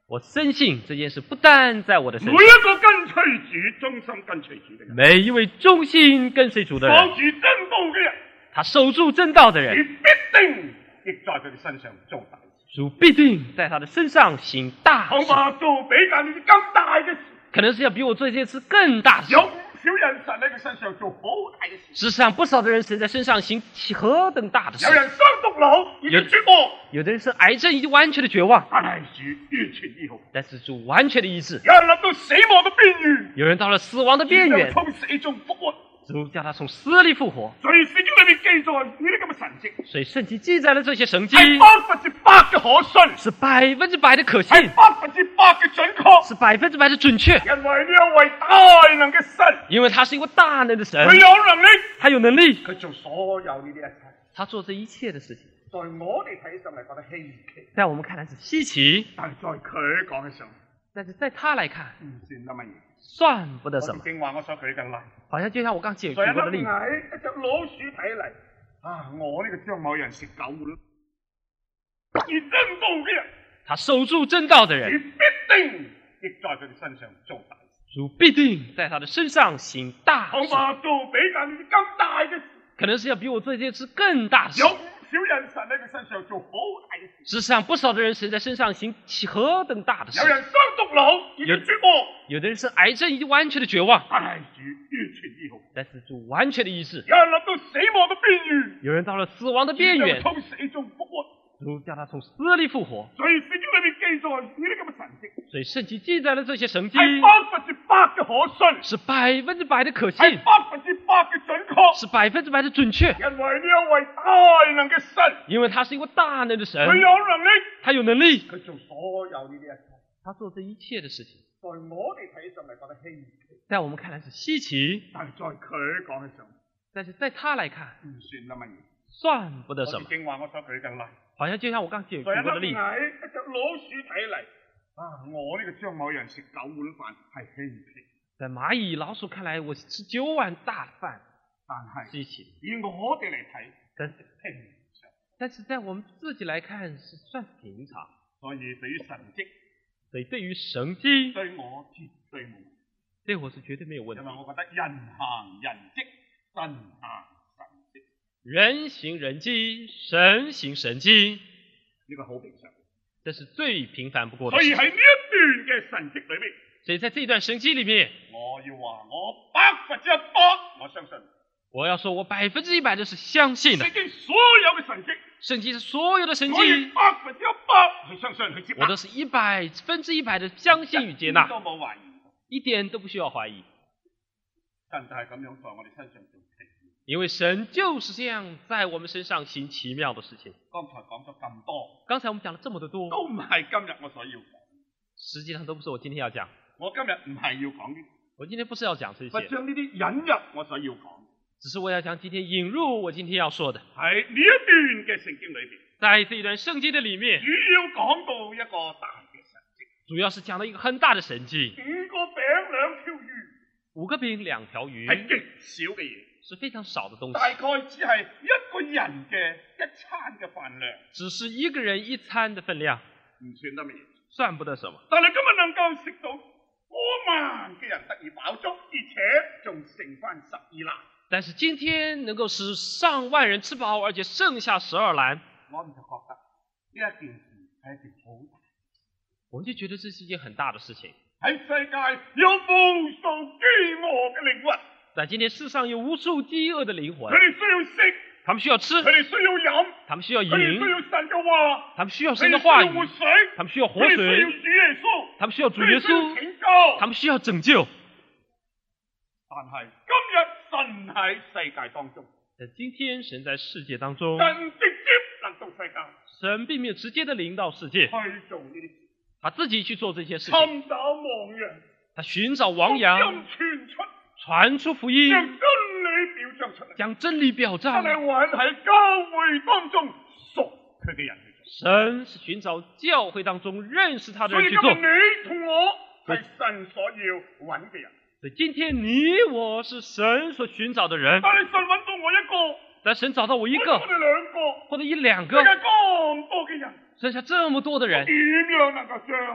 我深信这件事不但在我的身每上， 一個跟隨主、忠心跟隨主嘅人， 每一位忠心跟隨主的守人， 住真道嘅人， 他守住真道的主人， 必定亦在佢哋身上做大事。 主必定在他的身上行大事， 恐怕做比較呢啲更大嘅事。 可能是要比我做这件事更大的事。 有唔少人神喺佢身上做好大嘅事。 世上不少的人神在身上行起何等大的事有，人生毒瘤已經絕望， 有的人是癌症已經完全的絕望， 但係主完全醫好。 但是主完全的醫治。 有人諗到死亡嘅邊緣， 有人到了死亡的邊緣， 從死中復活。 主叫他從死裏復活。 所以聖經裏面記載呢啲咁嘅神蹟， 所以聖經記載了這些神蹟， 係百分之百嘅可信， 是百分之百的可信， 係百分之百嘅準確， 是百分之百的準確。 因為呢一位大能嘅神， 因為他是一位大能的神， 佢有能力， 他有能力， 佢做所有呢啲一切。 他做這一切的事情， 在我哋睇上嚟覺得稀奇， 在我們看來是稀奇， 但係在佢講起上嚟， 但是在他來看， 唔算得乜嘢。 算不得什麼。 正話我所舉嘅例， 好像就像我剛舉在一舉過的例子， 粒蟻一隻老鼠睇嚟，啊！我呢個張某人食狗碗，而真道嘅人， 他守住真道的主人， 必定亦在佢哋身上做大事。 主必定在他的身上行大事， 恐怕做比較呢啲更大嘅事。 可能是要比我做這件事更大的事有。唔少人神喺佢身上做好大嘅事。 世上不少的人神在身上行起何等大的事有，人生毒瘤已經絕望， 有的人是癌症已經完全的絕望， 但係主完全醫好。 但是主完全的醫治。 有人諗到死亡嘅邊緣， 有人到了死亡的邊緣， 從死中復活。 主叫他從死裏復活。 所以聖經裏面記載呢啲咁嘅神蹟， 所以聖經記載了這些神係蹟， 百分之百嘅可信， 是百分之百的可係信， 百分之百嘅準確。 是百分之百的準確。 因為呢一位大能嘅神， 因為他是一位大能的神， 佢有能力， 他有能力， 佢做所有呢啲一切。 他做這一切的事情， 在我哋睇上嚟覺得稀奇， 在我們看來是稀奇， 但係在佢講起上嚟， 但是在他來看， 唔算得乜嘢。 算不得什麼。 好似正話我所舉嘅例， 好像就像我剛舉在一舉過的例子， 粒蟻一隻老鼠睇嚟，啊！我呢個張某人食九碗飯係稀奇， 在螞蟻、老鼠看來，我吃九碗大飯， 但係稀奇。 以我哋嚟睇， 但是平常。 但是在我們自己來看，是算是平常。 所以對於神蹟， 所以對於神蹟， 對我絕對冇問題， 對我是絕對沒有問題因為。我覺得人行人蹟，神行神蹟， 人行人蹟，神行神蹟， 呢個好平常。 這是最平凡不過的所以事情。 喺呢一段嘅神蹟裏面， 所以在這段神蹟裡面， 我要話我百分之一百我相信， 我要說我百分之一百的是相信的。 聖經所有嘅神蹟， 聖經是所有的神我亦蹟， 百分之一百去相信去接納， 我都是一百分之一百的相信與接納， 都冇懷疑。 一點都不需要懷疑。 神就係咁樣在我哋身上做奇妙。 因為神就是這樣在我們身上行奇妙的事情。 剛才講咗咁多， 剛才我們講了這麼的多， 都唔係今日我所要講。 實際上都不是我今天要講。 我今日唔係要講呢， 我今天不是要講這些， 我將呢啲引入我所要講。 只是我要將今天引入我今天要說的。 喺呢一段嘅聖經裏邊， 在這一段聖經的裡面， 主要講到一個大嘅神蹟， 主要是講到一個很大的神蹟， 五個餅兩條魚， 五個餅兩條係魚， 極少嘅嘢， 是非常少的東大西， 概只係一個人嘅一餐嘅飯量， 只是一個人一餐的分量， 唔算得乜嘢。 算不得什麼。 但係今日能夠食到過萬嘅人得以飽足，而且仲剩翻十二籃。 但是今天能夠使上萬人吃飽，而且剩下十二籃， 我唔就覺得呢一件事係一件好大。 我們就覺得這是一件很大的事情。 喺世界有無數飢餓嘅靈魂， 在今天世上有無數飢餓的靈魂佢，哋需要食， 他們需要吃， 佢哋需要飲， 他們需要佢哋需飲， 要神嘅話， 他們需要佢神的話哋需要活語， 水， 他們需要活佢哋需要水， 主耶穌， 他們需要主耶佢哋需要穌， 拯救。 他們需要拯救。 但係今日神喺世界當中， 在今天神在世界當中， 神直接臨到世界神並沒有直接的臨到世界， 去做呢啲事， 他自己去做這些事情， 尋找亡羊， 他尋找亡羊， 福音傳出， 傳出福音， 將真理表彰出嚟， 將真理表彰。 真係揾喺教會當中屬佢嘅人去做。 神是尋找教會當中認識他的所以人去做。 今日你同我係神所要揾嘅人， 所以今天你我是神所尋找的人， 但係神揾到我一個， 但神找到我一揾個到我哋兩個， 或者一兩個世，界咁多嘅人， 剩下這麼多的人， 點樣能夠將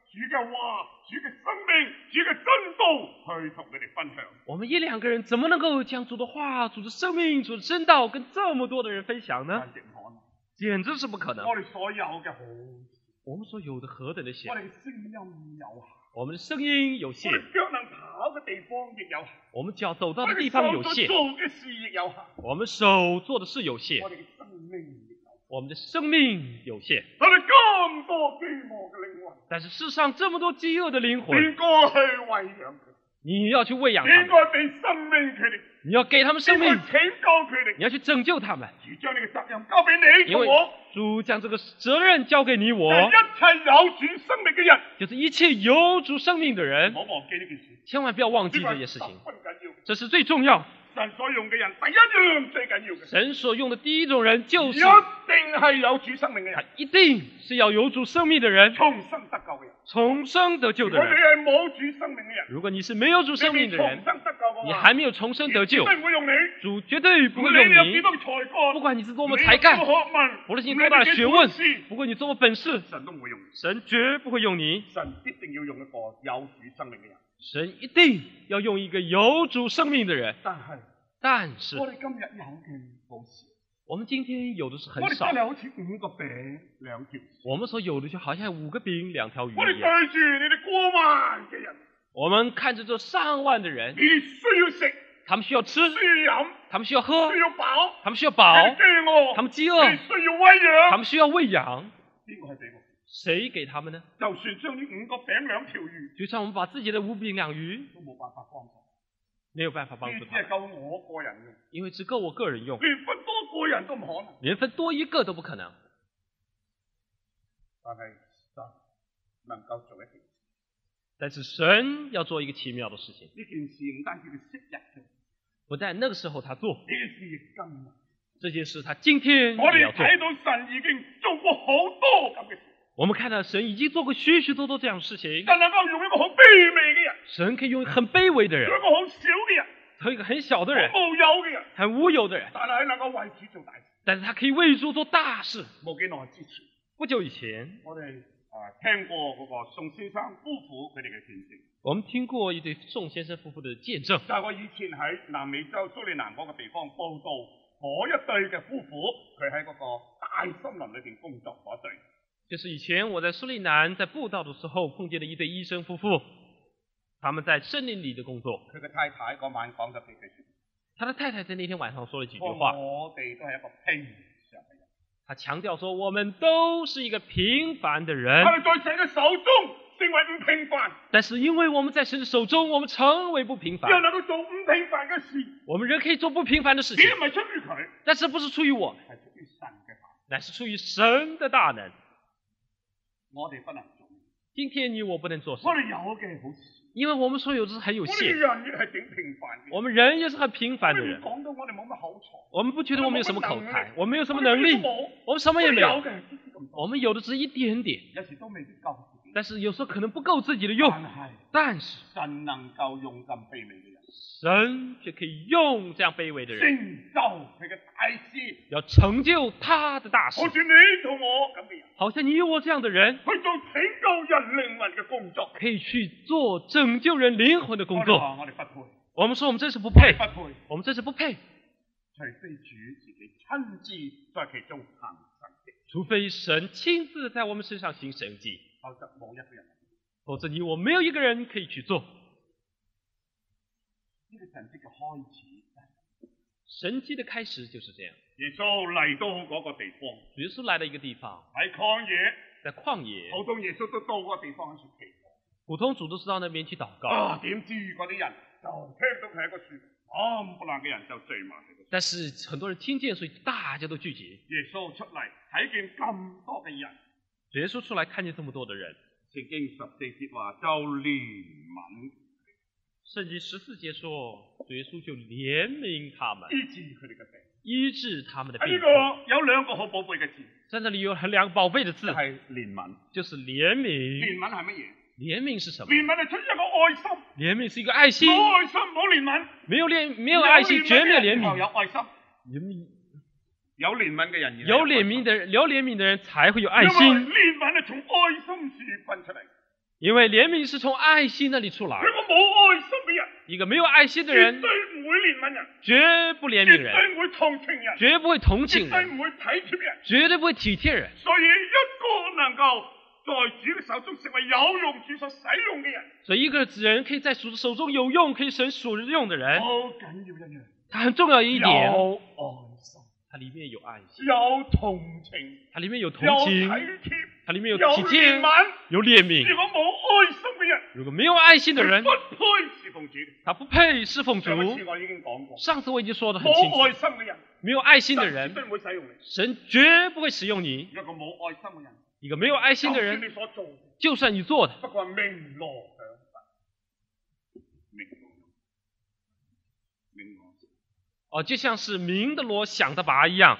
主嘅話、主嘅生命、主嘅真道去同佢哋分享。 我们一两个人怎么能夠將主的話、主的生命、主的真道跟這麼多的人分享呢？ 簡直唔可能。 簡直是不可能。 我哋所有嘅好， 我們所有的何等的小我，哋嘅聲音有限， 我們的聲音有限， 我哋腳能跑嘅地方亦有限， 我們腳走到的地方有限， 我哋手所做嘅事亦有限， 我們手做的事有限， 我哋嘅生命亦有限。 我們的生命有限。 我哋咁多飢餓嘅靈魂， 但是世上這麼多飢餓的靈魂， 應該去餵養佢， 你要去餵養他們， 應該俾生命佢哋， 你要給他們生命， 應該拯救佢哋， 你要去拯救他們。 主將呢個責任交俾你因為同我， 主將這個責任交給你我， 一切有主生命嘅人， 就是一切有主生命的人唔，好忘記呢件事， 千萬不要忘記呢個係這件事情， 十分緊要。 這是最重要。 神所用嘅人，第一樣最緊要嘅， 神所用的第一種人就是一定係有主生命嘅他人， 一定是要有主生命的人， 重生得救嘅人。 重生得救如果你的人。 係冇主生命嘅人， 如果你是沒有主生命的人你未重，生得救嘅話， 你還沒有重生得救， 絕對唔會用你。 主絕對不會無論你有用你。 幾多才幹， 不管你是多麼你有才幹， 幾多學問， 無論你多大的學問，不管你多麼本事， 神都唔會用你。 神絕不會用你。 神必定要用一個有主生命嘅人。 神一定要用一個有主生命的人。 但係但是我哋今日有嘅好少， 我們今天有的是很少我哋真，係好似五個餅兩條魚。 我們所有的就好像五個餅兩條我哋魚一樣。 對住你哋過萬嘅人， 我們看着這上萬的人你，哋需要食， 他們需要吃， 需要飲， 他們需要喝需，要飽， 他們需要你飽， 飢餓， 他們飢你餓， 需要餵養。 他們需要餵養。 邊個係俾我？ 誰給他們呢？ 就算將呢五個餅兩條魚就像我們把自己的五餅兩魚都冇辦法幫助， 沒有辦法幫呢助他們， 只係夠我個人用， 因為只夠我個人用， 連分多個人都唔可能。 連分多一個都不可能。 但係神能夠做一件事， 但是神要做一個奇妙的事情， 呢件事唔單止佢昔日做， 不但那個時候他做呢件事亦今日。 這件事，他今天我哋也要做。 睇到神已經做過好多咁嘅事， 我們看到神已經做過許許多多這樣的事情， 神能夠用一個好卑微嘅人， 神可以用很卑微的人用一，個好少嘅人， 和一個很小的人， 好無有嘅人， 很無有的人， 但係能夠為主做大事。 但是他可以為主做大事。 冇幾耐之前， 不久以前， 我哋啊聽過嗰個宋先生夫婦佢哋嘅見證， 我們聽過一對宋先生夫婦的見證。 就係我以前喺南美洲蘇里南嗰個地方報道嗰一對嘅夫婦，佢喺嗰個大森林裏邊工作嗰對。 就是以前我在蘇利南在布道的時候碰見的一對醫生夫婦，他們在森林裏的工作。 佢嘅太太嗰晚講咗幾句説話， 他的太太在那天晚上說了幾句話話， 我哋都係一個平常嘅人， 他強調說我們都是一個平凡的人， 我哋在神嘅手中成為唔平凡， 但是因為我們在神的手中，我們成為不平凡。 又能夠做唔平凡嘅事， 我們人可以做不平凡的事情只，唔係出於佢， 但是不是出於我， 係出於神嘅大。 乃是出於神的大能。 我哋不能做， 今天你我不能做什麼， 我哋有嘅好少， 因為我們所有的是很有我哋限， 人亦係挺平凡嘅。 我們人也是很平凡的人。 講到我哋冇乜口才， 我們不覺得我們有什麼口才，我們沒有什麼我哋能力乜都冇， 我們什麼也沒有， 有嘅係啲啲咁多， 我們有的只是一點點， 有時都未必夠自己。 但是有時候可能不夠自己的用， 但係但是神能夠用咁卑微嘅人， 神卻可以用這樣卑微的人， 成就佢嘅大事， 要成就他的大事好。似你同我咁嘅人， 好像你我這樣的人， 去做拯救人靈魂嘅工作。 可以去做拯救人靈魂的工作。 我哋話我哋不配， 我們說我們真是不配， 不配， 我們真是不配， 除非主自己親自在其中行神蹟， 除非神親自在我們身上行神蹟， 否則冇一個人。 否則你我沒有一個人可以去做。 呢個神蹟嘅開始， 神蹟的開始就是這樣。 耶穌嚟到嗰個地方， 耶穌來到一個地方， 喺曠野， 在曠野， 普通耶穌都到嗰個地方去祈禱。 普通主都是到那邊去禱告。 啊，點知嗰啲人就聽到佢喺個樹，冚唪唥嘅人就聚埋喺度。 但是很多人聽見，所以大家都聚集。 耶穌出嚟睇見咁多嘅人， 耶穌出來看見這麼多的人， 聖經十四節話就憐憫， 聖經十四節說，耶穌就憐憫他們， 醫治佢哋嘅病。 醫治他們的病喺呢。個有兩個好寶貝嘅字， 在這裡有兩個寶貝的字， 就係憐憫。 就是憐憫。 憐憫係乜嘢？ 憐憫是什麼？ 憐憫係出於一個愛心， 憐憫是一個愛心， 冇愛心冇憐憫， 沒有憐沒有愛心絕沒有憐有憫。 愛心， 憐憫有憐憫嘅人， 有憐憫的人，有憐憫的人才會有愛因為心。 憐憫係從愛心樹分出嚟。 因为怜悯是从愛心那里出來。 一個冇愛心嘅人， 一個沒有愛心的絕人， 對唔會憐憫人， 絕不憐憫絕人， 對唔會同情人， 絕不會同情人， 絕對唔會體貼人。 絕對不會體貼人。 所以一個能夠在主嘅手中成為有用主所使用嘅人， 所以一個人可以在主的手中有用，可以神所用的人， 好緊要一樣， 他很重要一點， 有愛心， 他裡面有愛心， 有同情， 他裡面有同有情， 體貼， 他裡面有有體貼， 憐憫。 有憐如憫。 果冇愛心嘅人， 如果沒有愛心的人佢，不配侍奉主。 他不配侍奉主。 上一次我已經講過， 上次我已經說得很清冇愛楚， 心嘅人， 沒有愛心的神絕人， 對唔會使用你。 神絕不會使用你。 一個冇愛心嘅人， 一個沒有愛心的就算你人， 所做嘅， 就算你做的， 不過係鳴鑼響佛，鳴鑼鳴鑼。 哦，就像是鳴的鑼響的鈸一樣。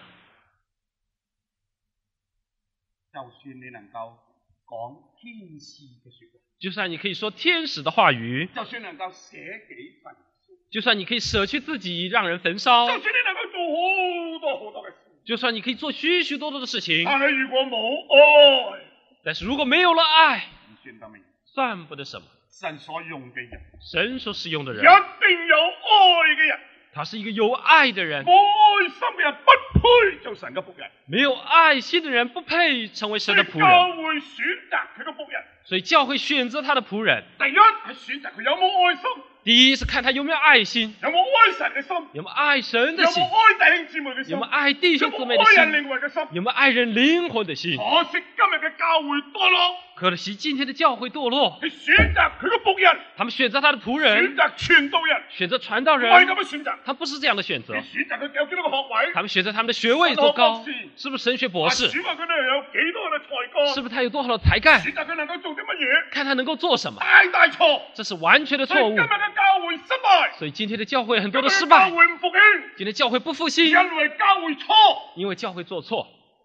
就算你能夠講天使嘅說話， 就算你可以說天使的話語， 就算能夠捨己焚燒， 就算你可以捨去自己讓人焚燒， 就算你能夠做好多好多嘅事， 就算你可以做許許多多的事情， 但係如果冇愛， 但是如果沒有了愛， 唔算得咩？ 算不得什麼。 神所用嘅人， 神所使用的一人， 定有愛嘅人。 他是一個有愛的人。 冇愛心嘅人不配做神嘅僕人， 沒有愛心的人不配成為神的僕教人， 會選擇佢嘅僕人。 所以教會選擇他的僕人。 第一係選擇佢有冇愛心， 第一是看他有沒有愛心， 有冇愛神嘅心， 有沒有愛神有的心， 冇愛弟兄姊妹嘅心， 有沒有愛弟兄姊妹的有冇愛人心， 靈魂嘅心。 有沒有愛人靈魂的心。 可惜今日嘅教會墮落， 可惜今天的教會墮落， 係選擇佢嘅僕人， 他們選擇他的僕選人， 擇傳道人， 選擇傳道唔係咁人， 樣選擇。 他不是這樣的選你擇， 選擇佢有幾多個學位？ 他們選擇他們的學位多高神學博士， 是不是神學博士， 選擇佢哋有幾多嘅才幹？ 是不是他有多少的才幹， 選擇佢能夠做啲乜嘢？ 看他能夠做什麼， 大大錯， 這是完全的錯誤。 所以今日嘅教會失敗， 所以今天的教會很多的失今日嘅教敗， 會唔復興， 今天教會不復興， 因為教會錯。 因為教會做錯。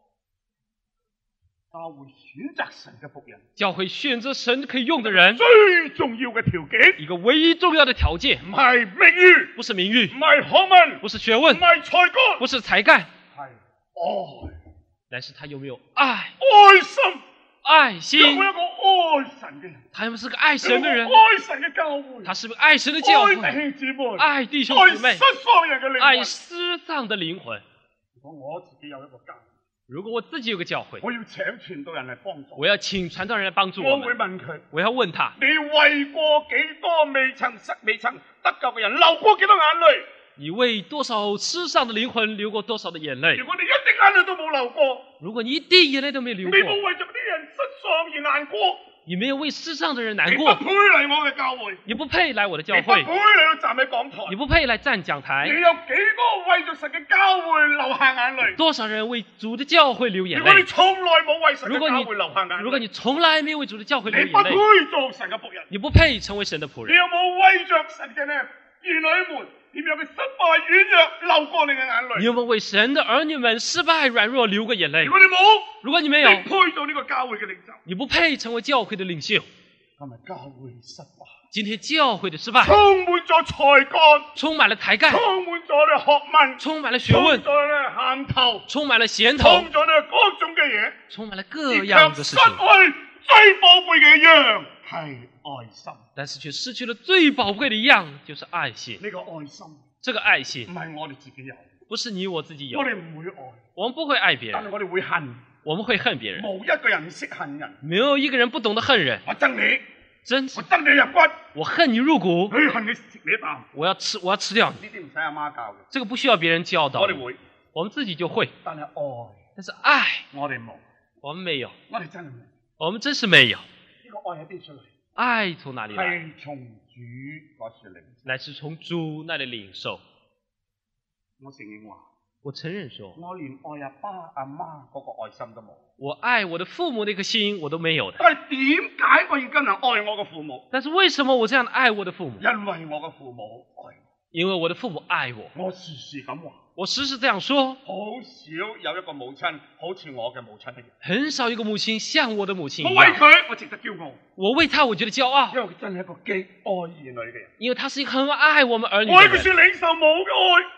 教會選擇神嘅僕人， 教會選擇神可以用的人， 最重要嘅條件一個唯一重要的條件， 唔係名譽， 不是名譽， 唔係學問， 不是學問唔，係才幹， 不是才幹， 係愛， 但是他有沒有愛？ 愛心。 愛心有，冇一個愛神嘅人？ 他們是個愛神的人有，冇愛神嘅教會， 他是不是愛神的教愛弟會？ 兄姊妹， 愛弟兄姊妹愛失，喪人嘅靈愛魂。 失喪的靈魂。 如果我自己有一個教會， 如果我自己有個教會， 我要請傳道人嚟幫助， 我要請傳道人來幫助我我會們。 問佢： 我要問他， 你為過幾多未曾失、未曾得救嘅人流過幾多眼淚？ 你為多少失喪的靈魂流過多少的眼淚如？果你一滴眼淚都冇流過， 如果你一滴眼淚都沒流你冇過， 為咗啲人失喪而難過， 你沒有為失喪的人你難過， 不配嚟我嘅教會， 你不配來我的教你不會配，嚟到站喺講台你。不配來站講你台。 有幾個為咗神嘅教會流下眼淚？ 多少人為主的教會流眼如果你淚？ 從來冇為神如果你嘅教會流下眼淚， 如果你從來沒有為主的教會流眼你不配淚， 做神嘅僕人。 你不配成為神的僕人。 你有冇為着神嘅呢兒女們點樣嘅失敗軟弱流過你嘅眼淚？ 你有沒有為神的兒女們失敗軟弱流過眼淚如？果你冇， 如果你沒有， 你配做呢個教會嘅領袖。 你不配成為教會的領袖。 今日教會失敗， 今天教會的失敗， 充滿咗才幹， 充滿了才幹， 充滿咗咧學問， 充滿了學問， 充咗咧銜頭， 充滿了銜充頭， 咗咧各種嘅嘢， 充滿了各而樣的卻失事情， 去最寶貴嘅一樣係愛心。 但是卻失去了最寶貴的一樣，就是愛心。 呢個愛心這個愛唔心係我哋自己有， 不是你我自己有我，哋唔會愛， 我們不會愛別人， 但係我哋會恨。 我們會恨別人。 冇一個人識恨人。 沒有一個人不懂得恨人。 我憎你， 真我憎你入骨， 我恨你入骨， 佢恨你食你一啖。 我要吃，我要吃掉你。 呢啲唔使阿媽教嘅， 這個不需要別人教導我，哋會， 我們自己就會。 但係愛但是愛， 我哋冇， 我們沒有， 我哋真係冇。呢我們真是沒有。 個愛喺邊出嚟？ 愛從哪裡來？ 係從主嗰處嚟。 乃是從主那裡領受。 我承認話， 我承認說， 我連愛阿爸阿媽嗰個愛心都冇。 我愛我的父母那顆心我都沒有的。 但係點解我要咁樣愛我嘅父母？ 但是為什麼我這樣愛我的父母？ 因為我嘅父母愛我。 因為我的父母愛我。 我時時咁話， 我時時這樣說。 好少有一個母親好似我嘅母親一樣。 很少一個母親像我的母親一我為樣。 佢，我值得驕傲， 我為他，我覺得驕傲， 因為佢真係一個極愛兒女嘅人。 因為他是一個很愛我們兒女愛佢的人。 算領受冇嘅愛。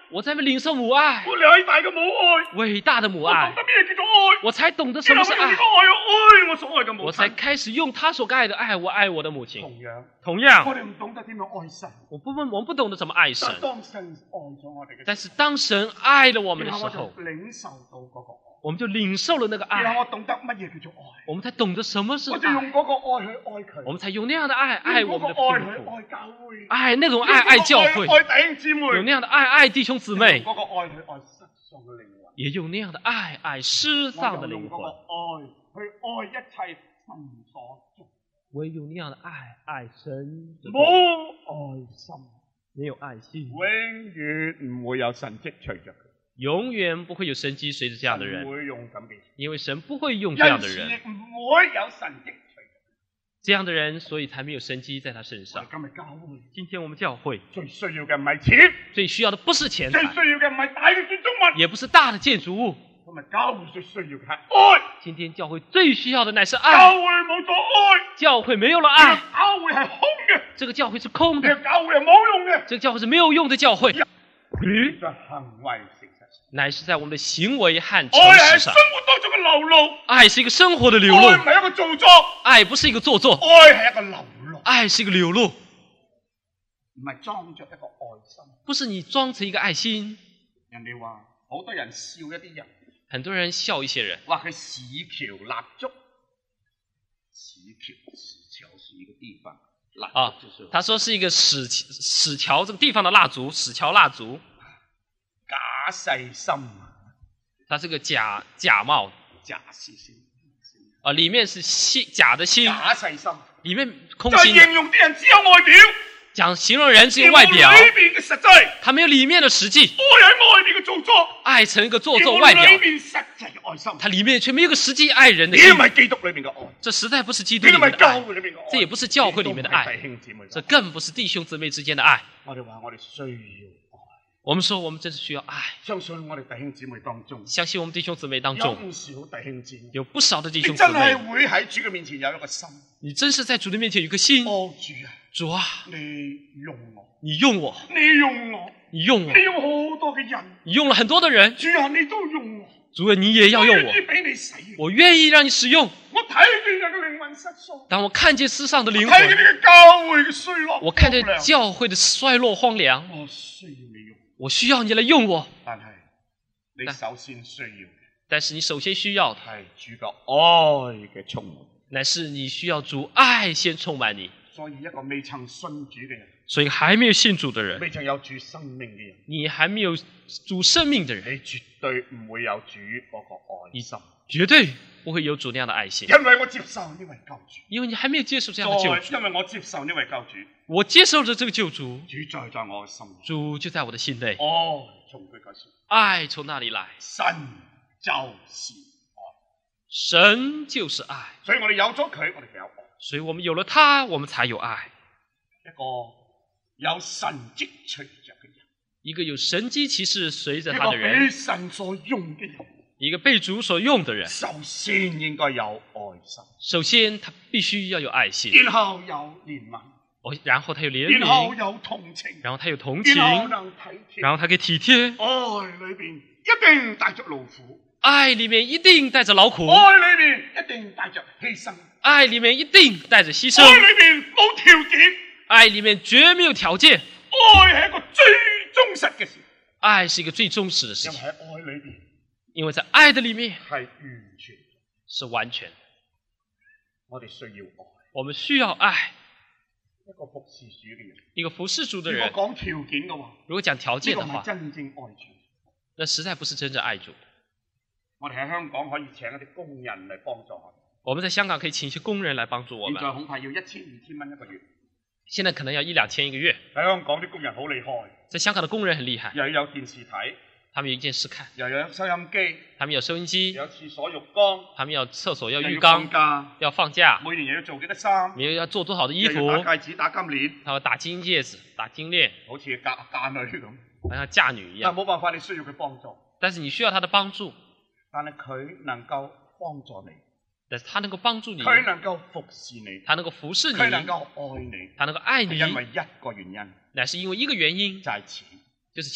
我在领受母愛， 我偉大嘅母愛， 偉大的母我懂愛， 得咩叫做愛， 我才懂得什麼是愛然後用呢個，愛去愛我所愛嘅母我才親。 開始用他所愛的愛，我愛我的母親。 同樣， 同樣， 我哋唔懂得點樣愛神， 我不問，我們不懂得怎麼愛神但，當神愛咗我哋嘅時候， 但是當神愛了我們的然後我時候， 就領受到嗰個愛， 我們就領受了那個愛， 然後我懂得乜嘢叫做愛， 我們才懂得什麼是我就用愛， 嗰個愛去愛佢， 我們才用那樣的愛愛我們的用嗰個愛天父， 去愛教會， 愛那種愛愛教會， 愛弟兄姊妹， 有那樣的愛愛弟兄姊妹， 用嗰個愛去愛失喪嘅靈魂， 也用那樣的愛愛失喪的靈我就用嗰個魂， 愛去愛一切神所做， 我也用那樣的愛愛神的冇愛心， 沒有愛心， 永遠唔會有神蹟隨着佢。 永遠不會有神蹟隨着這樣的唔人， 會用咁嘅， 因為神不會用這樣的人， 因此亦唔會有神蹟隨着這樣的人，所以才沒有神蹟在他身佢。 上。 今日教會今天我們教會最需要嘅唔係錢， 最需要的不是錢最需財， 要嘅唔係大嘅建築物， 也不是大的建築物。 今日教會最需要嘅係愛。 今天教會最需要的乃是教愛。 會冇咗愛， 教會沒有了呢愛， 個教會係空嘅， 這個教會是空呢的， 個教會係冇用嘅。 這個教會是沒有用的教會。 佢在行為誠實上， 乃是在我們的行為和誠愛係實上生。活當中嘅流露， 愛是一個生活的流露， 愛唔係一個造作， 愛不是一個做作， 愛係一個流露， 愛是一個流露， 唔係裝着一個愛心。 不是你裝成一個愛心。 人哋話好多人笑一啲人， 很多人笑一些人， 話佢市橋蠟燭，市橋市橋是一個地方，蠟啊燭就是他說是一個史史橋這個地方的蠟燭，史橋蠟燭， 假細心， 它是個假假冒， 假細心， 啊，裡面是心假的心， 假細心， 裡面空就係心的， 形容啲人只有外表， 講形容人只有外表， 而冇裏邊嘅實際， 他沒有裡面的實際， 愛喺外邊嘅造作， 愛成一個做而冇作外表， 裏邊實際嘅愛心。 它裡面卻沒有個實際愛人的呢心， 唔係基督裏邊嘅愛， 這實在不是基督呢唔係教裡面的愛， 會裏邊嘅愛， 這也不是教會裡面的愛， 弟兄姊妹， 這更不是弟兄姊妹之間的愛。 我哋話我哋需要愛， 我們說我們真是需要愛， 相信我哋弟兄姊妹當中， 相信我們弟兄姊妹當有中唔少弟兄姊妹， 有不少的弟你兄姊妹， 真係會喺主嘅面前有一個心， 你真是在主的面前有一個心， 哦主啊， 主啊， 你用我， 你用我， 你用我， 你用我你，用好多嘅人， 你用了很多的人， 主啊，你都用我， 主啊，你也要用我願意，俾你使用。 我願意讓你使用。 我睇見人嘅靈魂失喪， 當我看見世上的靈睇見呢魂， 個教會嘅衰落， 我看見荒涼教會的衰落荒涼， 我需要你用， 我需要你來用我。 但係你首先需要嘅但是你首先需要的， 係主嘅愛嘅充滿。 乃是你需要主愛先充滿你。 所以一個未曾信主嘅人， 所以還沒有信主的人， 未曾有主生命嘅人， 你還沒有主生命的人， 你絕對唔會有主嗰個愛心， 絕對不會有主那樣的愛心， 因為我接受呢位救主， 因為你還沒有接受這樣的救主。 因為我接受呢位救主， 我接受了這個救主， 主在在我嘅心裏， 主就在我的心內， 哦，從佢嗰時， 愛從那裡來， 神就是愛， 神就是愛， 所以我哋有咗佢，我哋就有愛， 所以我們有了他，我們才有愛。 一個有神蹟隨着嘅人， 一個有神蹟奇事隨着一個他的人， 俾神所用嘅人， 一個被主所用的人， 首先應該有愛心， 首先他必須要有愛心， 然後有憐憫， 哦，然後他有憐憫， 然後有同情， 然後他有同情， 然後能體貼， 然後他可以體貼。 愛裏邊一定帶着勞苦， 愛裡面一定帶着勞苦， 愛裏邊一定帶着犧牲， 愛裡面一定帶着犧牲， 愛裏邊冇條件， 愛裡面絕沒有條件。 愛係一個最忠實嘅事， 愛是一個最忠實的事情， 因為喺愛裏邊因為在愛的裡面係完全， 是完全。 我哋需要愛， 我們需要愛一個服侍主嘅人。 一個服侍主的如人。 果講條件嘅話， 如果講條呢個唔係件的話， 真正愛主。 那實在不是真正愛主。 我哋喺香港可以請一啲工人嚟幫助我哋， 我們在香港可以請一些工人來幫助我們， 現在恐怕要一千二千蚊一個月。 現在可能要一兩千一個月。 喺香港啲工人好厲害， 在香港的工人很厲害， 又要有電視睇， 他們有一件事看， 又有收音機， 他們有收音機， 又有廁所浴缸， 他們要廁所要又浴缸， 放假， 要放假， 每年又要做幾多衫， 沒有要做多少的衣又服， 要打戒指、打金鏈， 他要打金戒指、打金鏈， 好似嫁嫁女咁。 好像嫁女一樣。 但係冇辦法，你需要佢幫助， 但是你需要他的幫助， 但係佢能夠幫助你， 但是他能夠幫助你， 佢能夠服侍你， 他能夠服侍你， 佢能夠愛你， 他能夠愛你， 係因為一個原因， 乃是因為一個原因， 就係錢。 就是錢。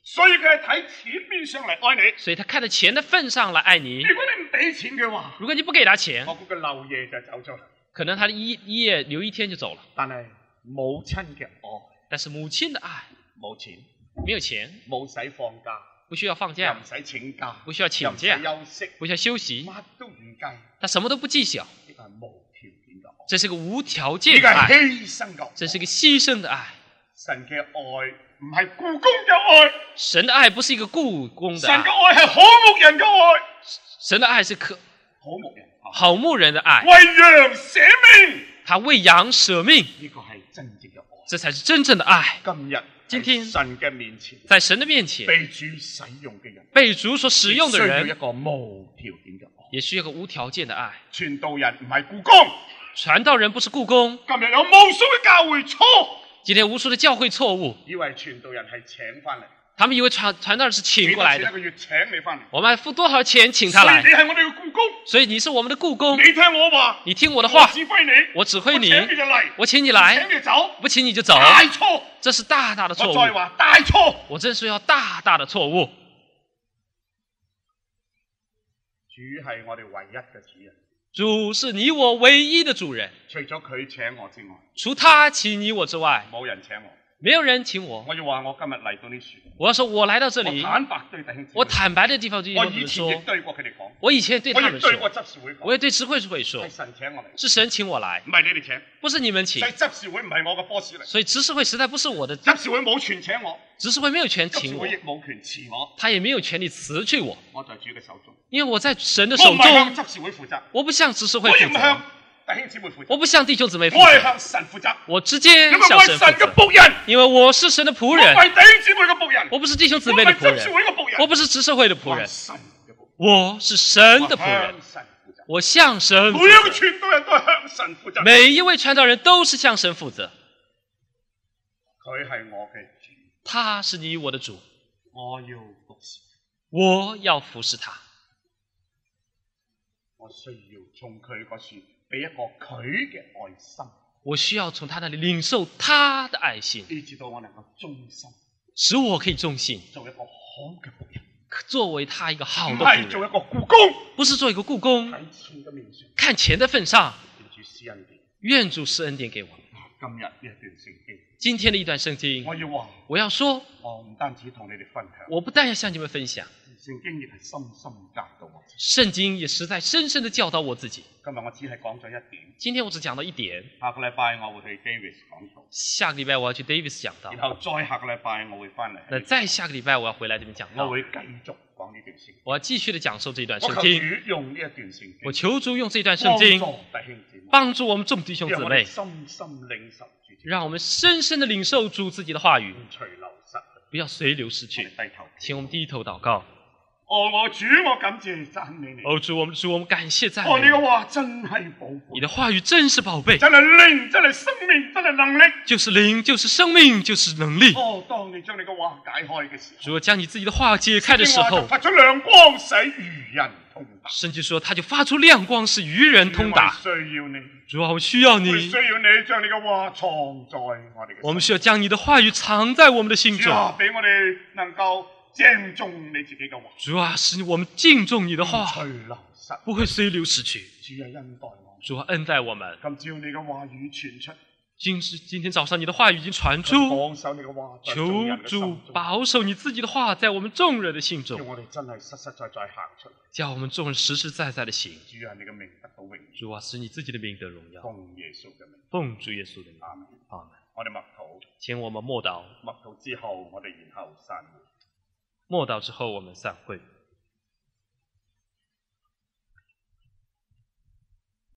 所以佢係睇錢面上嚟愛你。 所以他看在錢的份上來愛你。 如果你唔俾錢嘅話， 如果你不給他錢， 我估佢漏夜就走咗啦。 可能他一一夜留一天就走了。 但係母親嘅愛， 但是母親的愛冇錢， 沒有錢， 冇使放假， 不需要放又假唔，使請假， 不需要請又唔使假， 休息， 不需要休息， 乜都唔計， 他什麼都不計較。 呢個係無條件嘅愛， 這是個無條呢個係件的愛， 犧牲嘅愛， 這是個犧牲的愛。 神嘅愛唔係僱工嘅愛， 神的愛不是一個僱工的神嘅愛， 愛係好牧人嘅愛， 神的愛是可好牧人， 好牧人的愛， 為羊捨命， 他為羊捨命， 呢個係真正嘅愛。 這才是真正的愛。 今日今天喺神嘅面前， 在神的面前， 被主使用嘅人， 被主所使用的需要一人， 個無條件嘅愛。 也需要個無條件的愛。 傳道人唔係僱工， 傳道人不是僱工。 今日有無數嘅教會錯， 今天無數的教會錯誤， 以為傳道人係請翻嚟， 他們以為傳傳道人是請過來的。 幾多錢一個月請你翻嚟， 我們付多少錢請他來所以？你係我哋嘅僱工， 所以你是我們的僱工。 你聽我話， 你聽我的我話， 指揮你， 我指揮你， 我請你就嚟， 我請你請來， 你走， 不請你就走。 大錯。 這是大大的錯誤。 我再話大錯， 我真是要大大的錯誤。 主係我哋唯一嘅主人， 主是你我唯一的主人， 除咗佢請我之外， 除他請你我之外， 冇人請我。 沒有人請我。 我要話我今日嚟到呢處， 我要說，我來到這我裡， 坦白對弟兄姊妹我坦白的地方就我跟他們以前亦說， 對過佢哋講， 我以前對我他們亦對過說， 執事會講， 我也對執事會說係，神請我嚟， 是神請我來， 唔係你哋請。 不是你們請所以。執事會唔係我嘅 boss 嚟， 所以執事會實在不是我的， 執事會冇權請我， 執事會沒有權請我執事會，亦冇權辭我， 他也沒有權利辭去我， 我在主嘅手中， 因為我在神的我手唔係向中， 執事會負責， 我不向執事會負責， 我亦唔向弟兄姊妹負責， 我不向弟兄姊妹負責， 我係向神負責， 我直接因為我向係神嘅神負責， 僕人， 因為我是神的僕我人唔，係弟兄姊妹嘅僕人， 我不是弟兄姊我唔妹的僕係執事人， 會嘅僕人， 我不是執事會的僕人， 我係神嘅僕人， 我是神的僕人， 我向神負責， 我向神每一個負責， 傳道人都係向神負責， 每一位傳道人都是向神負責， 佢係我嘅主， 他是你我的主， 我要服侍， 我要服侍他， 我需要從佢嗰處俾一個佢嘅愛心， 我需要從他那裡領受他的愛心， 以至到我能夠忠心， 使我可以忠心， 做一個好嘅僕人， 作為他一個好唔的僕人， 係做一個僱工， 不是做一個僱工， 喺錢嘅面上， 看錢的份上， 願主施恩典。 願主施恩典給我。 今日呢一段聖經， 今天的一段聖經， 我要話， 我要說， 我唔單止同你哋分享， 我不但要向你們分享， 聖經亦係深深教導我自己。 聖經也實在深深的教導我自己。 今日我只係講咗一點， 今天我只講到一點， 下個禮拜我會去 Davis 講道， 下個禮拜我要去 Davis 講道， 然後再下個禮拜我會翻嚟， 那再下個禮拜我要回來這邊講道， 我會繼續講呢段聖經。 我要繼續的講授這段我求聖經。 主用呢一段聖經， 我求主用這段聖經幫助弟兄姊妹， 幫助我們眾弟兄姊讓我哋妹， 深深領受主， 讓我們深深的領受主自己的話語， 唔隨流失。 不要隨流失我去。 哋低頭， 請我們低頭禱告。 哦，我主，我感謝讚美你。 哦，主，我們主，我們感謝讚哦，你嘅美你。 話真係寶貝， 你的話語真是寶貝， 真係靈，真係生命，真係能力。 就是靈，就是生命，就是能力。 哦，當你將你嘅話解開嘅時候， 主將你自己的話解開的時候聖經話就，發出亮光，使愚人通達。 聖經說他就發出亮光，使愚人通達。 我哋需要你， 主啊，我需要我哋你需，要你將你嘅話藏在我哋嘅心。 我們需要將你的話語藏在我們的心中。 主啊，俾我哋能夠敬重你自己嘅話， 主啊，使我們敬重你的話， 隨流失， 不會隨流失去。 主啊，恩待我。 主啊，恩待我們。 今朝你嘅話語傳出， 今今天早上你的話語已經傳出， 保守你嘅話在眾求人嘅心主中， 保守你自己的話在我們眾人的心叫中， 我哋真係實實在在行出嚟。 叫我們眾人實實在在的行。 主啊，你嘅名得到榮耀， 主啊，使你自己的名得榮耀。 奉耶穌嘅名， 奉主耶穌的名， 阿門。 阿門。 我哋默禱， 請我們默禱， 默禱之後，我哋然後散會。 默禱之後我們散會。